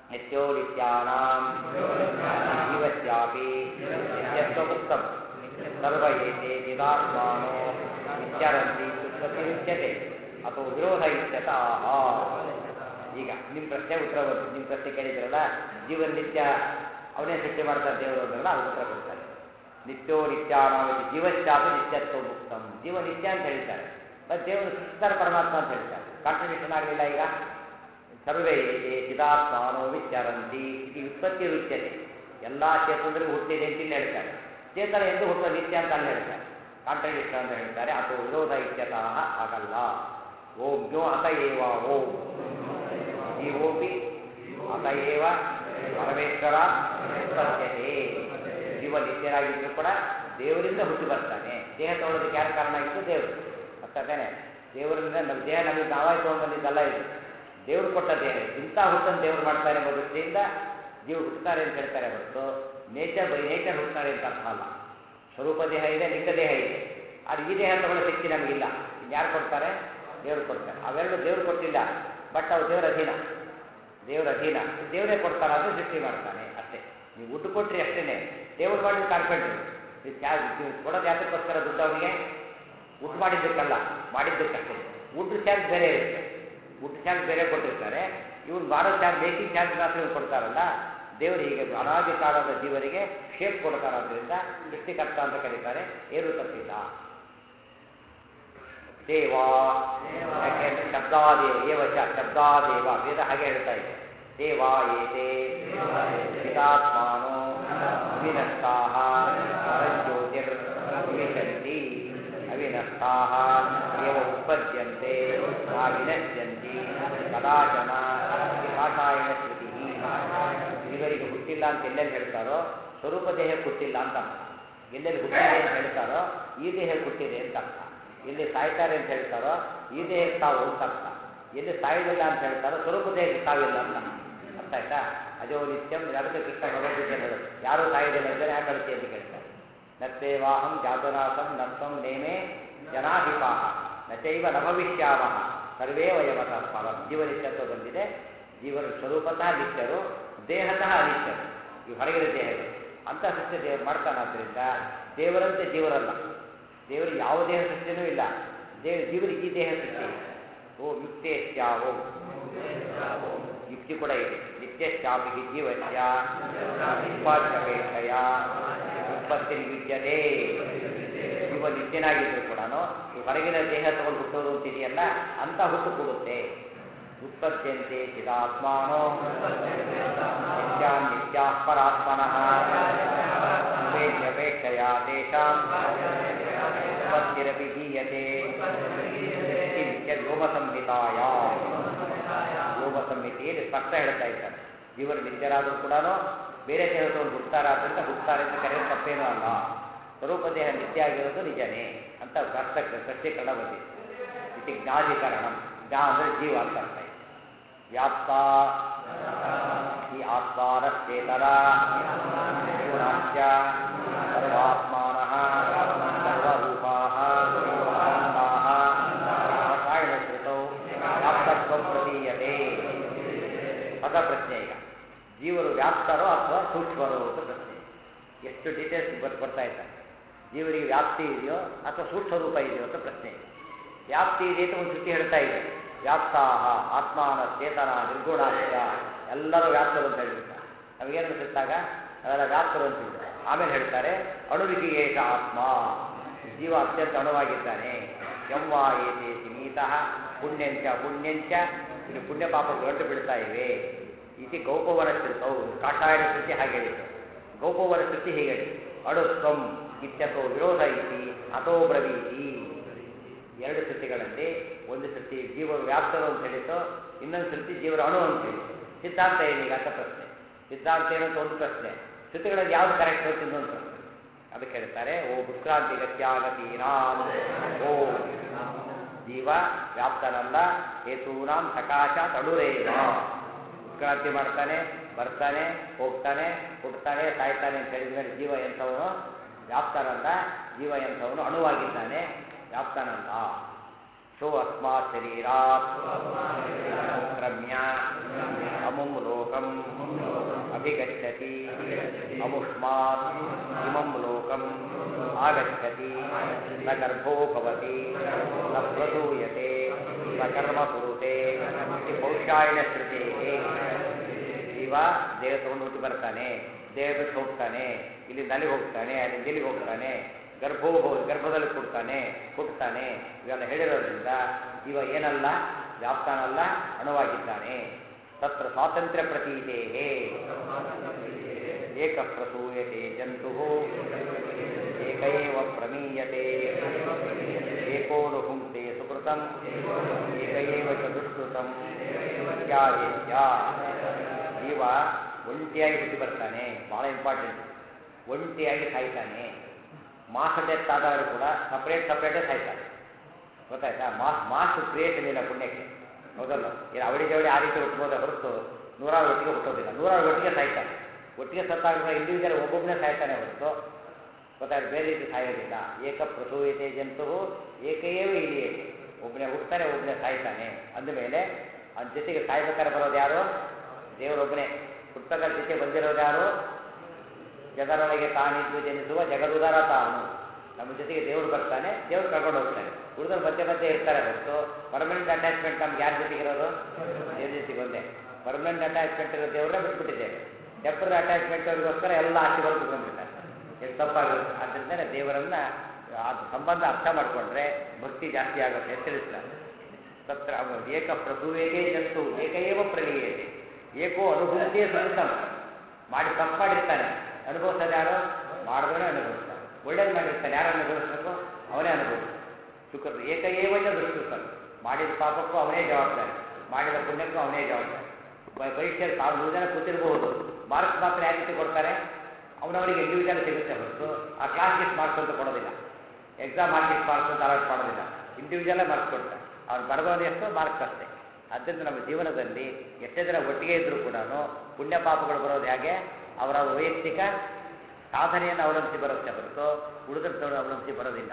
ನಿತ್ಯೋ ನಿತ್ಯಾನಾಂ ಜೀವಸ್ಯಾಪಿ ನಿತ್ಯತ್ವಮುಕ್ತಂ ಸರ್ವ ಏತೆ ಚಿದಾತ್ಮಾನೋ ನಿತ್ಯರಂತಿ ಉತ್ಪತ್ತಿರುಚ್ಯತೆ ಅಥವಾ ವಿರೋಧ ಇತ್ಯತಃ. ಈಗ ನಿಮ್ಮ ಪ್ರಶ್ನೆ ಉತ್ತರ ಬಂತು. ನಿಮ್ಮ ಪ್ರಶ್ನೆ ಕೇಳಿದ್ರಲ್ಲ, ಜೀವನ ನಿತ್ಯ ಅವನೇ ಸೃಷ್ಟಿ ಮಾಡ್ತಾರೆ ದೇವರು ಅಂದ್ರಲ್ಲ, ಅದು ಉತ್ತರ ಕೊಡ್ತಾರೆ. ನಿತ್ಯೋ ನಿತ್ಯಾನಾವತಿ ಜೀವಶ್ಚಾಪಿ ನಿತ್ಯತ್ವ ಮುಕ್ತಂ. ಜೀವ ನಿತ್ಯ ಅಂತ ಹೇಳ್ತಾರೆ, ಮತ್ತು ದೇವರು ಸೃಷ್ಟಿಸ್ತಾರೆ ಪರಮಾತ್ಮ ಅಂತ ಹೇಳ್ತಾರೆ. ಕಾಂಟ್ರಡಿಕ್ಷನ್ ಆಗಲಿಲ್ಲ. ಈಗ ಸರ್ವೇ ಏತೆ ಚಿದಾತ್ಮಾನೋ ವಿಚಾರಂತಿ ಇದು ಉತ್ಪತ್ತಿ ರುಚ್ಯತೆ. ಎಲ್ಲ ಚೇತನರಿಗೂ ಹುಟ್ಟಿದೆ ಅಂತ ಇಲ್ಲಿ ಹೇಳ್ತಾರೆ. ಚೇತನ ಎಂದು ಹುಟ್ಟುವ ನಿತ್ಯ ಅಂತ ಅಲ್ಲಿ ಹೇಳ್ತಾರೆ. ಕಾಂಟ್ರಡಿಕ್ಷನ್ ಅಂತ ಹೇಳ್ತಾರೆ. ಅಥವಾ ವಿರೋಧ ಇತ್ಯತಃ ಆಗಲ್ಲ. ಓಂ ಯೋ ಅತಯೇವ ಓಂ ಜೀವೋಪಿ ಅತಯೇವ ಪರಮೇಶ್ವರ ಉತ್ಪತ್ಯತೆ. ಜೀವ ನಿತ್ಯರಾಗಿದ್ದರೂ ಕೂಡ ದೇವರಿಂದ ಹುಟ್ಟಿ ಬರ್ತಾನೆ. ದೇಹ ತೊಗೊಳೋದಕ್ಕೆ ಯಾರು ಕಾರಣ ಆಗಿದ್ದು? ದೇವರು. ಅರ್ಥಾನೆ. ದೇವರಿಂದ ನಮ್ಮ ದೇಹ ನಮಗೆ ನಾವಾಗಿ ತೊಗೊಂಡ್ಬಂದಿದ್ದಲ್ಲ, ಇದು ದೇವರು ಕೊಟ್ಟ ದೇಹ. ಇಂಥ ಹುಟ್ಟನ್ನು ದೇವರು ಮಾಡ್ತಾರೆ ಎಂಬ ದೃಷ್ಟಿಯಿಂದ ಜೀವ ಹುಟ್ಟುತ್ತಾರೆ ಅಂತ ಹೇಳ್ತಾರೆ ಹೊರತು ನೇಚರ್ ಬೈ ನೇಚರ್ ಹುಟ್ಟುತ್ತಾರೆ ಅಂತ ಅರ್ಥ ಅಲ್ಲ. ಸ್ವರೂಪ ದೇಹ ಇದೆ, ಲಿಂಗ ದೇಹ ಇದೆ. ಆದರೆ ಈ ದೇಹ ತಗೊಳ್ಳೋ ಶಕ್ತಿ ನಮಗಿಲ್ಲ. ಯಾರು ಕೊಡ್ತಾರೆ? ದೇವರು ಕೊಡ್ತಾರೆ. ಅವೆರಡು ದೇವರು ಕೊಟ್ಟಿಲ್ಲ, ಬಟ್ ಅವು ದೇವರ ಅಧೀನ. ದೇವರ ಅಧೀನ. ದೇವರೇ ಕೊಡ್ತಾನೆ, ಅದು ಸೃಷ್ಟಿ ಮಾಡ್ತಾನೆ ಅಷ್ಟೇ. ನೀವು ಊಟ ಕೊಟ್ಟರೆ ಅಷ್ಟೇ. ದೇವರು ಮಾಡಿದ ಕಾರ್ಪೆಂಟ್ರು ನೀವು ಕೊಡೋದು ಯಾತಕ್ಕೋಸ್ಕರ? ದುಡ್ಡು ಅವನಿಗೆ ಊಟ ಮಾಡಿದ್ದಕ್ಕಲ್ಲ, ಮಾಡಿದ್ದಕ್ಕಷ್ಟೇ. ಊಟದ ಚಾರ್ಜ್ ಬೇರೆ ಇರುತ್ತೆ. ಊಟ ಚಾರ್ಜ್ ಬೇರೆ ಕೊಟ್ಟಿರ್ತಾರೆ. ಇವ್ರು ಮಾಡೋ ಚಾರ್ಜ್, ಮೇಕಿಂಗ್ ಚಾರ್ಜ್ ಮಾತ್ರ ಇವ್ರು ಕೊಡ್ತಾರಲ್ಲ. ದೇವರು ಹೀಗೆ ಅನಾದಿ ಕಾಲದ ಜೀವರಿಗೆ ಶೇಪ್ ಕೊಡ್ತಾರಾದ್ರಿಂದ ಸೃಷ್ಟಿಕರ್ತ ಅಂತ ಕರೀತಾರೆ. ಏನೂ ತಪ್ಪಿಲ್ಲ. ದೇವ ಯಾಕೆಂದ್ರೆ ಶಬ್ದಾದೇವ ಏವಚ ಶಬ್ದಾದೇವ ವೇದ ಹಾಗೆ ಹೇಳ್ತಾ ಇದೆ. ದೇವ ಏತೆ ಚಿದಾತ್ಮಾನೋ ಅವಿನಷ್ಟಾಃ ಪರಂಜ್ಯೋತಿರ್ ವಿಶಂತಿ ಅವಿನಷ್ಟಾಃ ಏವ ಉತ್ಪದ್ಯಂತೆ ನಾ ವಿನಶ್ಯಂತಿ ಕದಾಚನ ಕಾಷಾಯಣ ಶ್ರುತಿ. ಇವರಿಗೆ ಹುಟ್ಟಿಲ್ಲ ಅಂತ ಎಲ್ಲೆಲ್ಲಿ ಹೇಳ್ತಾರೋ ಸ್ವರೂಪ ದೇಹಕ್ಕೆ ಹುಟ್ಟಿಲ್ಲ ಅಂತ ಅರ್ಥ. ಎಲ್ಲೆಲ್ಲಿ ಹುಟ್ಟಿದೆ ಅಂತ ಹೇಳ್ತಾರೋ ಈ ದೇಹಕ್ಕೆ ಹುಟ್ಟಿದೆ ಅಂತ ಅರ್ಥ. ಎಲ್ಲಿ ಸಾಯ್ತಾರೆ ಅಂತ ಹೇಳ್ತಾರೋ ಈ ದೇಹಕ್ಕೆ ತಾವು ಅಂತ ಅರ್ಥ. ಎಲ್ಲಿ ಸಾಯೋದಿಲ್ಲ ಅಂತ ಹೇಳ್ತಾರೋ ಸ್ವರೂಪ ದೇಹಕ್ಕೆ ಸಾವಿಲ್ಲ ಅಂತ ಅರ್ಥ ಆಯ್ತಾ? ಅಜೋ ನಿತ್ಯಂ. ಅದಕ್ಕೆ ಕೃಷ್ಣ ಭಗವದ್ಗೀತೆ ಹೇಳೋದು, ಯಾರೂ ಸಾಯೋದಿಲ್ಲ ಇದ್ದರೆ ಯಾಕೆ ಅಳ್ತಿ ಅಂತ ಕೇಳ್ತಾರೆ. ನತ್ತೇವಾಹಂ ಜಾತುನಾಥಂ ನತ್ವಂ ನೇಮೇ ಜನಾಧಿಪಾಹ ನಚೈವ ನ ಭವಿಷ್ಯಾಮಃ ಸರ್ವೇ ವಯಮತಃ ಫಲಂ. ಜೀವನಿತ್ಯತ್ವ ಬಂದಿದೆ. ಜೀವನ ಸ್ವರೂಪತಃ ನಿತ್ಯರು, ದೇಹತಃ ಅನಿತ್ಯರು. ಈ ಹೊರಗಿನ ದೇಹಗಳು ಅಂತ ಸೃಷ್ಟಿ ದೇವರು ಮಾಡ್ತಾನಾದ್ರಿಂದ ದೇವರಂತೆ ಜೀವರಲ್ಲ. ದೇವರಿಗೆ ಯಾವ ದೇಹ ಸೃಷ್ಟಿನೂ ಇಲ್ಲ. ಜೀವರಿಗೆ ಈ ದೇಹ ಸೃಷ್ಟಿ. ಓಂ ಯುಕ್ತೇಶ್ಚಾವೋ ಯುಕ್ತಿ ಕೂಡ ಇದೆ. ನಿತ್ಯಶ್ಚಾಪಿ ಜೀವಸ್ಯ ಉಪಾಧ್ಯಪೇಕ್ಷೆಯ ಉತ್ಪತ್ತಿ ಯುಜ್ಯತೆ. ಜೀವ ನಿತ್ಯನಾಗಿದ್ರು ಕೂಡ ಈ ಹೊರಗಿನ ದೇಹ ತಗೊಂಡು ಹುಟ್ಟೋದು ಅಂತಿದೆಯಲ್ಲ, ಅಂತ ಹುಟ್ಟು ಕೊಡುತ್ತೆ. ಉತ್ಪದ್ಯಂತೆ ಚಿದಾತ್ಮಾನೋ ನಿತ್ಯಾನ್ ನಿತ್ಯಾಃ ಪರಾತ್ಮನಃ ಉಪೇಕ್ಷೆಯ ತೇಷಾಂ ಉತ್ಪತ್ತಿರಪಿ ಗೀಯತೆ. ನಿತ್ಯ ವ್ಯೋಮ ಸಂಹಿತಾಯಾಮ್. ವ್ಯೋಮ ಸಂಹಿತೆಯಲ್ಲಿ ಸ್ಪಷ್ಟ ಹೇಳ್ತಾ ಇದ್ದಾರೆ, ಜೀವರು ನಿತ್ಯರಾದರೂ ಕೂಡ ಬೇರೆ ದೇಹ ತಗೊಂಡು ಹುಡ್ತಾರಾದ್ರಿಂದ ಹುಡ್ತಾರೆ ಅಂತ ಕರೆಯೋದು ತಪ್ಪೇನೂ ಅಲ್ಲ. ಸ್ವರೂಪ ದೇಹ ನಿತ್ಯ ಆಗಿರೋದು ನಿಜನೇ ಅಂತ ಸ್ಪಷ್ಟೀಕರಣ ಬಂದಿದೆ. ಇತಿ ಜ್ಞಾಧಿಕರಣ. ಜ್ಞಾ ಅಂದರೆ ಜೀವ ಅಂತ ಅರ್ಥ ಇದೆ. ವ್ಯಾಪ್ತ ಈ ಆತ್ಮಾನಶ್ಚೇತರ ಗುಣಾಶ್ಚ ಸರ್ವಾತ್ಮಾನಃ ಸರ್ವರೂಪಾಃ ಅನಂತಾಃ ರಾಸಾಯನ ಶ್ರುತೌ ವ್ಯಾಪ್ತತ್ವಂ ಪ್ರತೀಯತೆ. ಹೊಸ ಪ್ರಶ್ನೆ ಈಗ, ಜೀವರು ವ್ಯಾಪ್ತರೋ ಅಥವಾ ಸೂಕ್ಷ್ಮರೋ ಅಂತ ಪ್ರಶ್ನೆ. ಎಷ್ಟು ಡೀಟೇಲ್ಸ್ ಬರ್ತಾ ಇದ್ದಾರೆ. ಜೀವರಿಗೆ ವ್ಯಾಪ್ತಿ ಇದೆಯೋ ಅಥವಾ ಸೂಕ್ಷ್ಮ ರೂಪ ಇದೆಯೋ ಅಂತ ಪ್ರಶ್ನೆ. ವ್ಯಾಪ್ತಿ ಇದೆ ಅಂತ ಒಂದು ಶ್ರುತಿ ಹೇಳ್ತಾ ಇದೆ. ವ್ಯಾಪ್ತಾಹ ಆತ್ಮಾನ ಚೇತನ ನಿರ್ಗುಣಾಶ್ಚ ಎಲ್ಲರೂ ವ್ಯಾಪ್ತರು ಅಂತ ಹೇಳ್ಬಿಡ್ತಾರೆ. ನಮಗೇನು ಅನಿಸುತ್ತಾಗ ಅದೆಲ್ಲ ವ್ಯಾಪ್ತರು ಅಂತ ಹೇಳ್ಬಿಡ್ತಾರೆ. ಆಮೇಲೆ ಹೇಳ್ತಾರೆ ಅಣುವಿಗೆ ಏಷ ಆತ್ಮ. ಜೀವ ಅತ್ಯಂತ ಅಣುವಾಗಿದ್ದಾನೆ. ಯಂವಾ ಏತೆ ಸೀಮಿತಃ ಪುಣ್ಯಂಚ ಪುಣ್ಯಂಚ. ಇಲ್ಲಿ ಪುಣ್ಯ ಪಾಪಗಳು ಗಂಟು ಬಿಡ್ತಾ ಇವೆ. ಇತಿ ಗೌಪವನ ಶ್ರುತೌ. ಕಾಷಾಯನ ಶ್ರುತಿ ಹಾಗೆ ಹೇಳಿತು. ಗೌಪವನ ಶ್ರುತಿ ಹೀಗೆ ಹೇಳಿತು, ಅಣುತ್ವಂ ಇತ್ಯಥೋ ವಿರೋಧ ಇತಿ ಅಥೋ ಬ್ರವೀತಿ. ಎರಡು ಶ್ರುತಿಗಳಲ್ಲಿ ಒಂದು ಶ್ರುತಿ ಜೀವರು ವ್ಯಾಪ್ತರು ಅಂತ ಹೇಳಿತು, ಇನ್ನೊಂದು ಶ್ರುತಿ ಜೀವರ ಅಣು ಅಂತ ಹೇಳಿತು. ಸಿದ್ಧಾಂತ ಏನೀಗ ಅಂತ ಪ್ರಶ್ನೆ. ಸಿದ್ಧಾಂತ ಏನಂತ ಒಂದು ಪ್ರಶ್ನೆ, ಶ್ರುತಿಗಳಲ್ಲಿ ಯಾವುದು ಕರೆಕ್ಟ್ ಅಂತ ಇನ್ನೊಂದು ಪ್ರಶ್ನೆ. ಅದಕ್ಕೆ ಹೇಳ್ತಾರೆ ಓ ಉತ್ಕ್ರಾಂತಿ ಗತ್ಯಾಗತೀನಾಂ. ಓ ಜೀವ ವ್ಯಾಪ್ತನಲ್ಲ, ಹೇತೂನಾಂ ಸಕಾಶಾತ್ ಅಣುರೇವ. ಉತ್ಕ್ರಾಂತಿ ಮಾಡ್ತಾನೆ, ಬರ್ತಾನೆ, ಹೋಗ್ತಾನೆ, ಹುಟ್ಟುತ್ತಾನೆ, ಸಾಯ್ತಾನೆ ಅಂತ ಹೇಳಿದ ಮೇಲೆ ಜೀವ ಎಂಥವನು? ವ್ಯಾಪ್ತನಲ್ಲ. ಜೀವ ಎಂಥವನು? ಅಣುವಾಗಿದ್ದಾನೆ, ವ್ಯಾಪ್ತನಲ್ಲ. ಸೋ ಅಸ್ಮಾತ್ ಶರೀರಾತ್ ಕ್ರಮ್ಯ ಅಮುಂ ಲೋಕಂ ಅಭಿಗಚ್ಚತಿ ಅಮುಷ್ಮಾತ್ ಇಮಂ ಲೋಕಂ ಆಗಚ್ಚತಿ ನ ಗರ್ಭೋ ಭವತಿ ನ ಪ್ರಸೂಯತೆ ನ ಕರ್ಮ ಕುರುತೆ ಇತಿ ಪೌಷ್ಯಾಯನ ಶ್ರುತೇಹೇ. ಜೀವ ದೇಹ ತಗೊಂಡು ಹುಟ್ಟಿ ಬರ್ತಾನೆ, ದೇಹ ಬಿಟ್ಟು ಹೋಗ್ತಾನೆ, ಇಲ್ಲಿಂದ ಅಲ್ಲಿಗೆ ಹೋಗ್ತಾನೆ, ಅಲ್ಲಿಂದ ಇಲ್ಲಿಗೆ ಹೋಗ್ತಾನೆ, ಗರ್ಭದಲ್ಲಿ ಹುಟ್ಟುತ್ತಾನೆ ಇವೆಲ್ಲ ಹೇಳಿರೋದ್ರಿಂದ ಜೀವ ಏನಲ್ಲ, ವ್ಯಾಪ್ತಾನಲ್ಲ, ಅಣುವಾಗಿದ್ದಾನೆ. ತತ್ರ ಸ್ವಾತಂತ್ರ್ಯ ಪ್ರತೀತೇಹೇ ಏಕ ಪ್ರಸೂಯತೆ ಜಂತು ಏಕೈವ ಪ್ರಮೀಯತೆ ಏಕೋನು ಪುಂಕ್ತೆ ಸುಕೃತಂ ಏಕೈವ ಚ ದುಷ್ಕೃತಂ ಇತ್ಯಾದಿತ್ಯ. ಜೀವ ಒಂಟಿಯಾಗಿ ಹುಟ್ಟಿ ಬರ್ತಾನೆ, ಭಾಳ ಇಂಪಾರ್ಟೆಂಟ್. ಒಂಟಿಯಾಗಿ ಸಾಯ್ತಾನೆ. ಮಾಸ್ ಡೆತ್ ಆದವರು ಕೂಡ ಸಪ್ರೇಟೇ ಸಾಯ್ತಾರೆ. ಗೊತ್ತಾಯ್ತಾ? ಮಾಸ್ ಕ್ರಿಯೇಷನ್ ಇಲ್ಲ ಪುಣ್ಯಕ್ಕೆ, ಹೌದಲ್ಲ? ಏನು ಅವಳಿ ಜವಳಿ ಆ ರೀತಿ ಹುಟ್ಟಬೋದೇ ಹೊರತು ನೂರಾರು ಒಟ್ಟಿಗೆ ಹುಟ್ಟೋದಿಲ್ಲ. ನೂರಾರು ಒಟ್ಟಿಗೆ ಸಾಯ್ತಾನೆ. ಒಟ್ಟಿಗೆ ಸತ್ತಾಗ ಇಂಡಿವಿಜುವಲ್ ಒಬ್ಬೊಬ್ಬನೇ ಸಾಯ್ತಾನೆ ಹೊರತು, ಗೊತ್ತಾಯ್ತು, ಬೇರೆ ರೀತಿ ಸಾಯೋದಿಲ್ಲ. ಏಕ ಪ್ರಸೂಯತೆ ಜಂತು ಏಕೈವ ಇಲಿಯತೆ. ಒಬ್ಬನೇ ಹುಡ್ತಾನೆ, ಒಬ್ಬನೇ ಸಾಯ್ತಾನೆ. ಅಂದಮೇಲೆ ಅದ್ರ ಜೊತೆಗೆ ಸಾಯ್ಬೇಕಾದ್ರೆ ಬರೋದು ಯಾರು? ದೇವರೊಬ್ಬನೇ. ಹುಟ್ಟಬೇಕಾದ ಜೊತೆ ಬಂದಿರೋದು ಯಾರು? ಜಗರೊಳಗೆ ತಾನಿದ್ದು ಜನಿಸುವ ಜಗದುದಾರ ತಾನು. ನಮ್ಮ ಜೊತೆಗೆ ದೇವರು ಬರ್ತಾನೆ, ದೇವರು ಕರ್ಕೊಂಡು ಹೋಗ್ತಾನೆ. ಉಳಿದವ್ರು ಮಧ್ಯೆ ಇರ್ತಾರೆ ಹೊರತು ಪರ್ಮನೆಂಟ್ ಅಟ್ಯಾಚ್ಮೆಂಟ್ ನಮ್ಗೆ ಯಾರ ಜೊತೆಗೆ ಇರೋದು? ದೇವ್ರ ಜೊತೆಗೆ ಒಂದೇ. ಪರ್ಮನೆಂಟ್ ಅಟ್ಯಾಚ್ಮೆಂಟ್ ಇರೋ ದೇವ್ರನ್ನ ಬಿಟ್ಬಿಟ್ಟಿದ್ದೇವೆ. ಟೆಂಪರರಿ ಅಟ್ಯಾಚ್ಮೆಂಟ್ ಅವರಿಗೋಸ್ಕರ ಎಲ್ಲ ಆಸ್ತಿ ಬರೋದು ಬಂದ್ಬಿಡ್ತಾರೆ. ಇದು ತಪ್ಪಾಗುತ್ತೆ. ಆದ್ದರಿಂದ ದೇವರನ್ನ ಅದು ಸಂಬಂಧ ಅರ್ಥ ಮಾಡಿಕೊಂಡ್ರೆ ಭಕ್ತಿ ಜಾಸ್ತಿ ಆಗುತ್ತೆ ಅಂತ ತಿಳಿಸ್ತಾರೆ. ತತ್ರ ಏಕ ಪ್ರಸೂಯತೆ ಜಂತು ಏಕೈವ ಪ್ರಲೀಯತೆ ಏಕೋ ಅನುಭೂತಿಯೇ ಸುಖಿತಂ. ಮಾಡಿ ತಪ್ಪು ಮಾಡಿರ್ತಾನೆ, ಅನುಭವಿಸೋದು ಯಾರು? ಮಾಡಿದವನೇ ಅನುಭವಿಸ್ತಾನೆ. ಒಳ್ಳೇದು ಮಾಡಿರ್ತಾನೆ, ಯಾರು ಅನುಭವಿಸ್ಬೇಕು? ಅವನೇ ಅನುಭವಿಸ್ತಾನೆ. ಸುಖ ಏಕೈವಜ ದುಷ್ಕೃತಂ. ಮಾಡಿದ ಪಾಪಕ್ಕೂ ಅವನೇ ಜವಾಬ್ದಾರಿ, ಮಾಡಿದ ಪುಣ್ಯಕ್ಕೂ ಅವನೇ ಜವಾಬ್ದಾರಿ. ಪರೀಕ್ಷೆಯಲ್ಲಿ 100 ಜನ ಕೂತಿರಬಹುದು, ಮಾರ್ಕ್ಸ್ ಮಾತ್ರ ಯಾವ ರೀತಿ ಕೊಡ್ತಾರೆ? ಅವನವರಿಗೆ ಇಂಡಿವಿಜುವಲ್ ಸಿಗುತ್ತೆ ಹೊರತು ಆ ಕ್ಲಾಸ್ಗೆ ಮಾರ್ಕ್ಸ್ ಅಂತ ಕೊಡೋದಿಲ್ಲ. ಎಕ್ಸಾಮ್ ಹಾಕಿ ಮಾರ್ಕ್ಸ್ ಅಂತ ಅಲಾಟ್ ಮಾಡೋದಿಲ್ಲ. ಇಂಡಿವಿಜುವಲ್ಲೇ ಮಾರ್ಕ್ಸ್ ಕೊಡ್ತಾರೆ. ಅವ್ನು ಬರೆದವನು ಎಷ್ಟು ಮಾರ್ಕ್ಸ್ ಅಷ್ಟೇ. ಆದ್ದರಿಂದ ನಮ್ಮ ಜೀವನದಲ್ಲಿ ಎಷ್ಟೇ ಜನ ಒಟ್ಟಿಗೆ ಇದ್ದರೂ ಕೂಡ ಪುಣ್ಯ ಪಾಪಗಳು ಬರೋದು ಹೇಗೆ? ಅವರ ವೈಯಕ್ತಿಕ ಸಾಧನೆಯನ್ನು ಅವಲಂಬಿಸಿ ಬರುತ್ತೆ ಹೊರತು ಉಳಿದನ್ನು ಅವಲಂಬಿಸಿ ಬರೋದಿಲ್ಲ.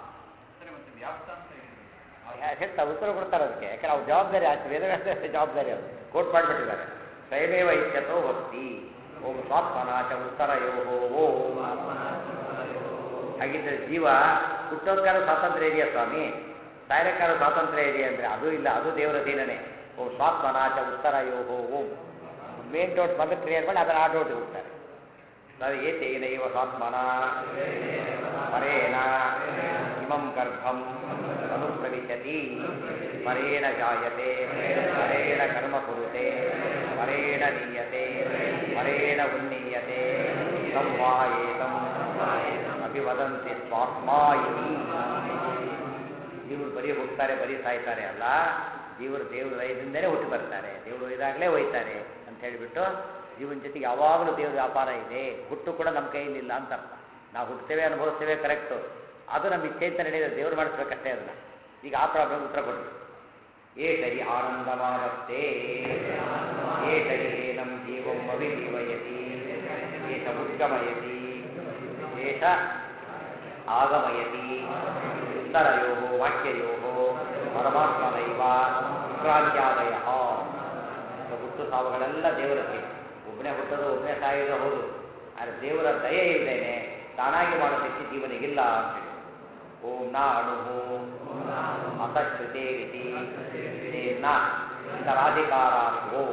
ಹೇಳ್ತಾ ಉತ್ತರ ಕೊಡ್ತಾರೆ ಅದಕ್ಕೆ. ಯಾಕಂದ್ರೆ ಅವ್ರ ಜವಾಬ್ದಾರಿ ಆಯ್ತು, ವೇದವ್ಯಾಸ ಜವಾಬ್ದಾರಿ ಅವರು ಕೋಟ್ ಮಾಡಿಬಿಟ್ಟಿದ್ದಾರೆ. ಸ್ವಯಮೇವ ಇತ್ಯತೋ ವಕ್ತಿ ಓಂ ಸ್ವಾತ್ಮನಾಚ ಉತ್ತರಯೋಹೋ ಓಂ. ಹಾಗಿದ್ದರೆ ಜೀವ ಹುಟ್ಟೋದ್ಕಾಲ ಸ್ವಾತಂತ್ರ್ಯ ಇದೆಯಾ ಸ್ವಾಮಿ? ಸಾಯರಕಾಲ ಸ್ವಾತಂತ್ರ್ಯ ಇದೆ ಅಂದರೆ ಅದು ಇಲ್ಲ, ಅದು ದೇವರ ಅಧೀನನೇ. ಓಂ ಸ್ವಾತ್ಮನಾಚ ಉತ್ತರಯೋಹೋ ಓಂ. ಮೇನ್ ಡೌಟ್ ಬಂದು ಕ್ಲಿಯರ್ ಮಾಡಿ ಅದನ್ನು ಆ ಡೌಟಿಗೆ ಹೋಗ್ತಾರೆ. ಏತೇನ ಇವ ಸ್ವಾತ್ಮನ ಪರೇಣ ಇಮಂ ಗರ್ಭಂ ಅನುಪ್ರವಿಶತಿ ಪರೇಣ ಜಾಯತೆ ಪರೇಣ ಕರ್ಮ ಕುರುತೆ ಪರೇಣ ನೀಯತೆ ಪರೇಣ ಉನ್ನೀಯತೆ ಸಂವಾಯೇತಂ ಅಭಿವದಂತಿ ಸ್ವಾತ್ಮಾ ಇತಿ. ಜೀವರು ಬರೀ ಹುಟ್ಟುತ್ತಾರೆ, ಬರೀ ಸಾಯ್ತಾರೆ ಅಲ್ಲ, ದೇವರು ದಯದಿಂದಲೇ ಹುಟ್ಟಿ ಬರ್ತಾರೆ, ದೇವರು ಒಯ್ದಾಗಲೇ ಒಯ್ತಾರೆ ಅಂತ ಹೇಳಿಬಿಟ್ಟು ಜೀವನ ಜೊತೆಗೆ ಯಾವಾಗಲೂ ದೇವ್ರ ವ್ಯಾಪಾರ ಇದೆ. ಹುಟ್ಟು ಕೂಡ ನಮ್ಮ ಕೈಯಲ್ಲಿಲ್ಲ ಅಂತ ಅರ್ಥ. ನಾವು ಹುಟ್ಟುತ್ತೇವೆ, ಅನುಭವಿಸ್ತೇವೆ, ಕರೆಕ್ಟು. ಅದು ನಮ್ಮ ಇಚ್ಛೆ ಅಂತ ನಡೆಯೋದು, ದೇವರು ಮಾಡಿಸ್ಬೇಕಷ್ಟೇ ಅದನ್ನು. ಈಗ ಆ ಪ್ರಾಬ್ಲಮ್ ಉತ್ತರ ಕೊಡಿ. ಏಷರಿ ಆನಂದಮಾವತ್ತೇ ಏಷರಿ ಏನಂ ಜೀವಂ ಅಭಿಜೀವಯತಿ ಏಷ ಉದ್ಗಮಯತಿ ಏಷ ಆಗಮಯತಿ ಉತ್ತರಯೋ ವಾಕ್ಯಯೋ ಪರಮಾತ್ಮನೈವ ವಿಕ್ರಾಂತ್ಯಾದಯ. ಹುಟ್ಟು ಸಾವುಗಳೆಲ್ಲ ದೇವರಕ್ಕೆ. ಒಬ್ಬನೇ ಹುಟ್ಟೋದು, ಒಬ್ಬನೇ ಸಾಯೋದು ಹೌದು, ಆದರೆ ದೇವರ ದಯೆ ಇಲ್ಲದೇನೆ ತಾನಾಗಿ ಮಾಡೋ ಶಕ್ತಿ ಜೀವನಿಗಿಲ್ಲ ಅಂತೇಳಿ. ಓಂ ನಾ ಅಣುಹು ಅಸಶ್ರುತೇ ರೀತಿ ನ ಇತರಾಧಿಕಾರಾರ್ಥೋ.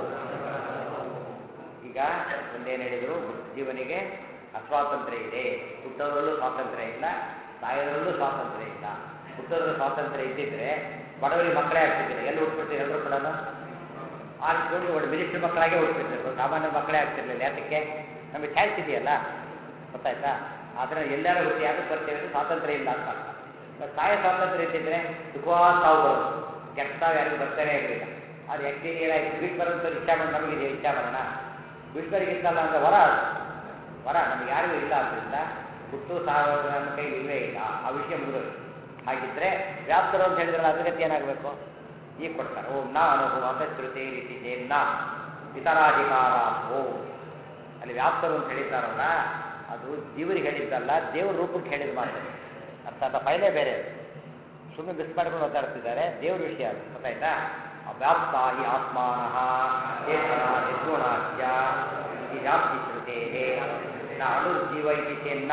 ಈಗ ಒಂದೇನು ಹೇಳಿದರು, ಜೀವನಿಗೆ ಅಸ್ವಾತಂತ್ರ್ಯ ಇದೆ. ಹುಟ್ಟೋದ್ರಲ್ಲೂ ಸ್ವಾತಂತ್ರ್ಯ ಇಲ್ಲ, ಸಾಯೋದ್ರಲ್ಲೂ ಸ್ವಾತಂತ್ರ್ಯ ಇಲ್ಲ. ಹುಟ್ಟೋದ್ರಲ್ಲಿ ಸ್ವಾತಂತ್ರ್ಯ ಇದ್ದಿದ್ರೆ ಬಡವರಿಗೆ ಮಕ್ಕಳೇ ಆಗ್ತಿದ್ದಿಲ್ಲ. ಎಲ್ಲಿ ಹುಟ್ಬಿಡ್ತೀವಿ ಎಲ್ಲರೂ ಕೂಡ ಆರಿಸ್ಕೊಂಡು ಒಂದು ಮಿನಿಸ್ಟ್ರ್ ಮಕ್ಕಳಾಗೆ ಹುಟ್ಬಿಡ್ತಿದ್ರು, ಸಾಮಾನ್ಯ ಮಕ್ಕಳೇ ಆಗ್ತಿರ್ಲಿಲ್ಲ. ಯಾತಕ್ಕೆ? ನಮಗೆ ಚಾಯ್ಸ್ ಇದೆಯಲ್ಲ, ಗೊತ್ತಾಯ್ತಾ? ಆದರೆ ಎಲ್ಲರೂ ಹುಟ್ಟಿ ಯಾಕೆ ಬರ್ತೇವೆ ಅಂದರೆ ಸ್ವಾತಂತ್ರ್ಯ ಇಲ್ಲ ಅಂತ ಅರ್ಥ. ಸಾಯ ಸ್ವಾತಂತ್ರ್ಯ ಇದ್ದಿದ್ರೆ ಸುಖವಾದ ಸಾವು ಬರೋದು, ಕೆಟ್ಟ ಸಾವು ಯಾರಿಗೂ ಬರ್ತಾನೆ ಇರಲಿಲ್ಲ. ಅದು ಆ್ಯಕ್ಚುಲಿ ಏನಾಯಿತು, ಬಿಟ್ಟು ಬರೋಂಥ ಇಚ್ಛಾ ಮಾಡಿ ನಮಗಿದೆ ಇಚ್ಛಾ ಮಾಡೋಣ, ಬಿಟ್ಟವರಿಗಿತ್ತಲ್ಲ ಅಂದರೆ ವರ, ಅದು ವರ ನಮ್ಗೆ ಯಾರಿಗೂ ಇಲ್ಲ. ಆದ್ದರಿಂದ ಹುಟ್ಟು ಸಾವು ನಮ್ಮ ಕೈಲಿ ಇಲ್ಲವೇ ಇಲ್ಲ, ಆ ವಿಷಯ ಮುಗಿದೋದು. ಹಾಗಿದ್ರೆ ವ್ಯಾಪ್ತರು ಅಂತ ಹೇಳಿದ್ರಲ್ಲ, ಅದ್ರ ಗತಿ ಏನಾಗಬೇಕು? ಈಗ ಕೊಡ್ತಾರೆ. ಓಂ ನಾ ಅನುಭವ ಅಸಶ್ರುತೇ ರೀತಿ ಚೇನ್ನ ಇತರಾಧಿಕಾರ ಓಂ. ಅಲ್ಲಿ ವ್ಯಾಪ್ತರು ಅಂತ ಹೇಳಿದ್ದಾರಲ್ಲ, ಅದು ಜೀವರಿಗೆ ಹೇಳಿದ್ದಲ್ಲ, ದೇವ್ರ ರೂಪಕ್ಕೆ ಹೇಳಿದ ಮಾತು. ಅರ್ಥಾತ್ ಫೈಲೇ ಬೇರೆ. ಸುಮ್ಮನೆ ಮಿಸ್ ಮಾಡ್ಕೊಂಡು ಮಾತಾಡ್ತಿದ್ದಾರೆ, ದೇವ್ರ ವಿಷಯ ಅದು ಗೊತ್ತಾಯ್ತಾ. ವ್ಯಾಪ್ತ ಹಿ ಆತ್ಮಾನಃ ಚೇತನ ನಿರ್ಗುಣಾಚ್ಯ ಈ ವ್ಯಾಪ್ತಿ ಶ್ರುತೇ ನ ಅನುರ್ಜೀವ ಇತಿ ಚೇನ್ನ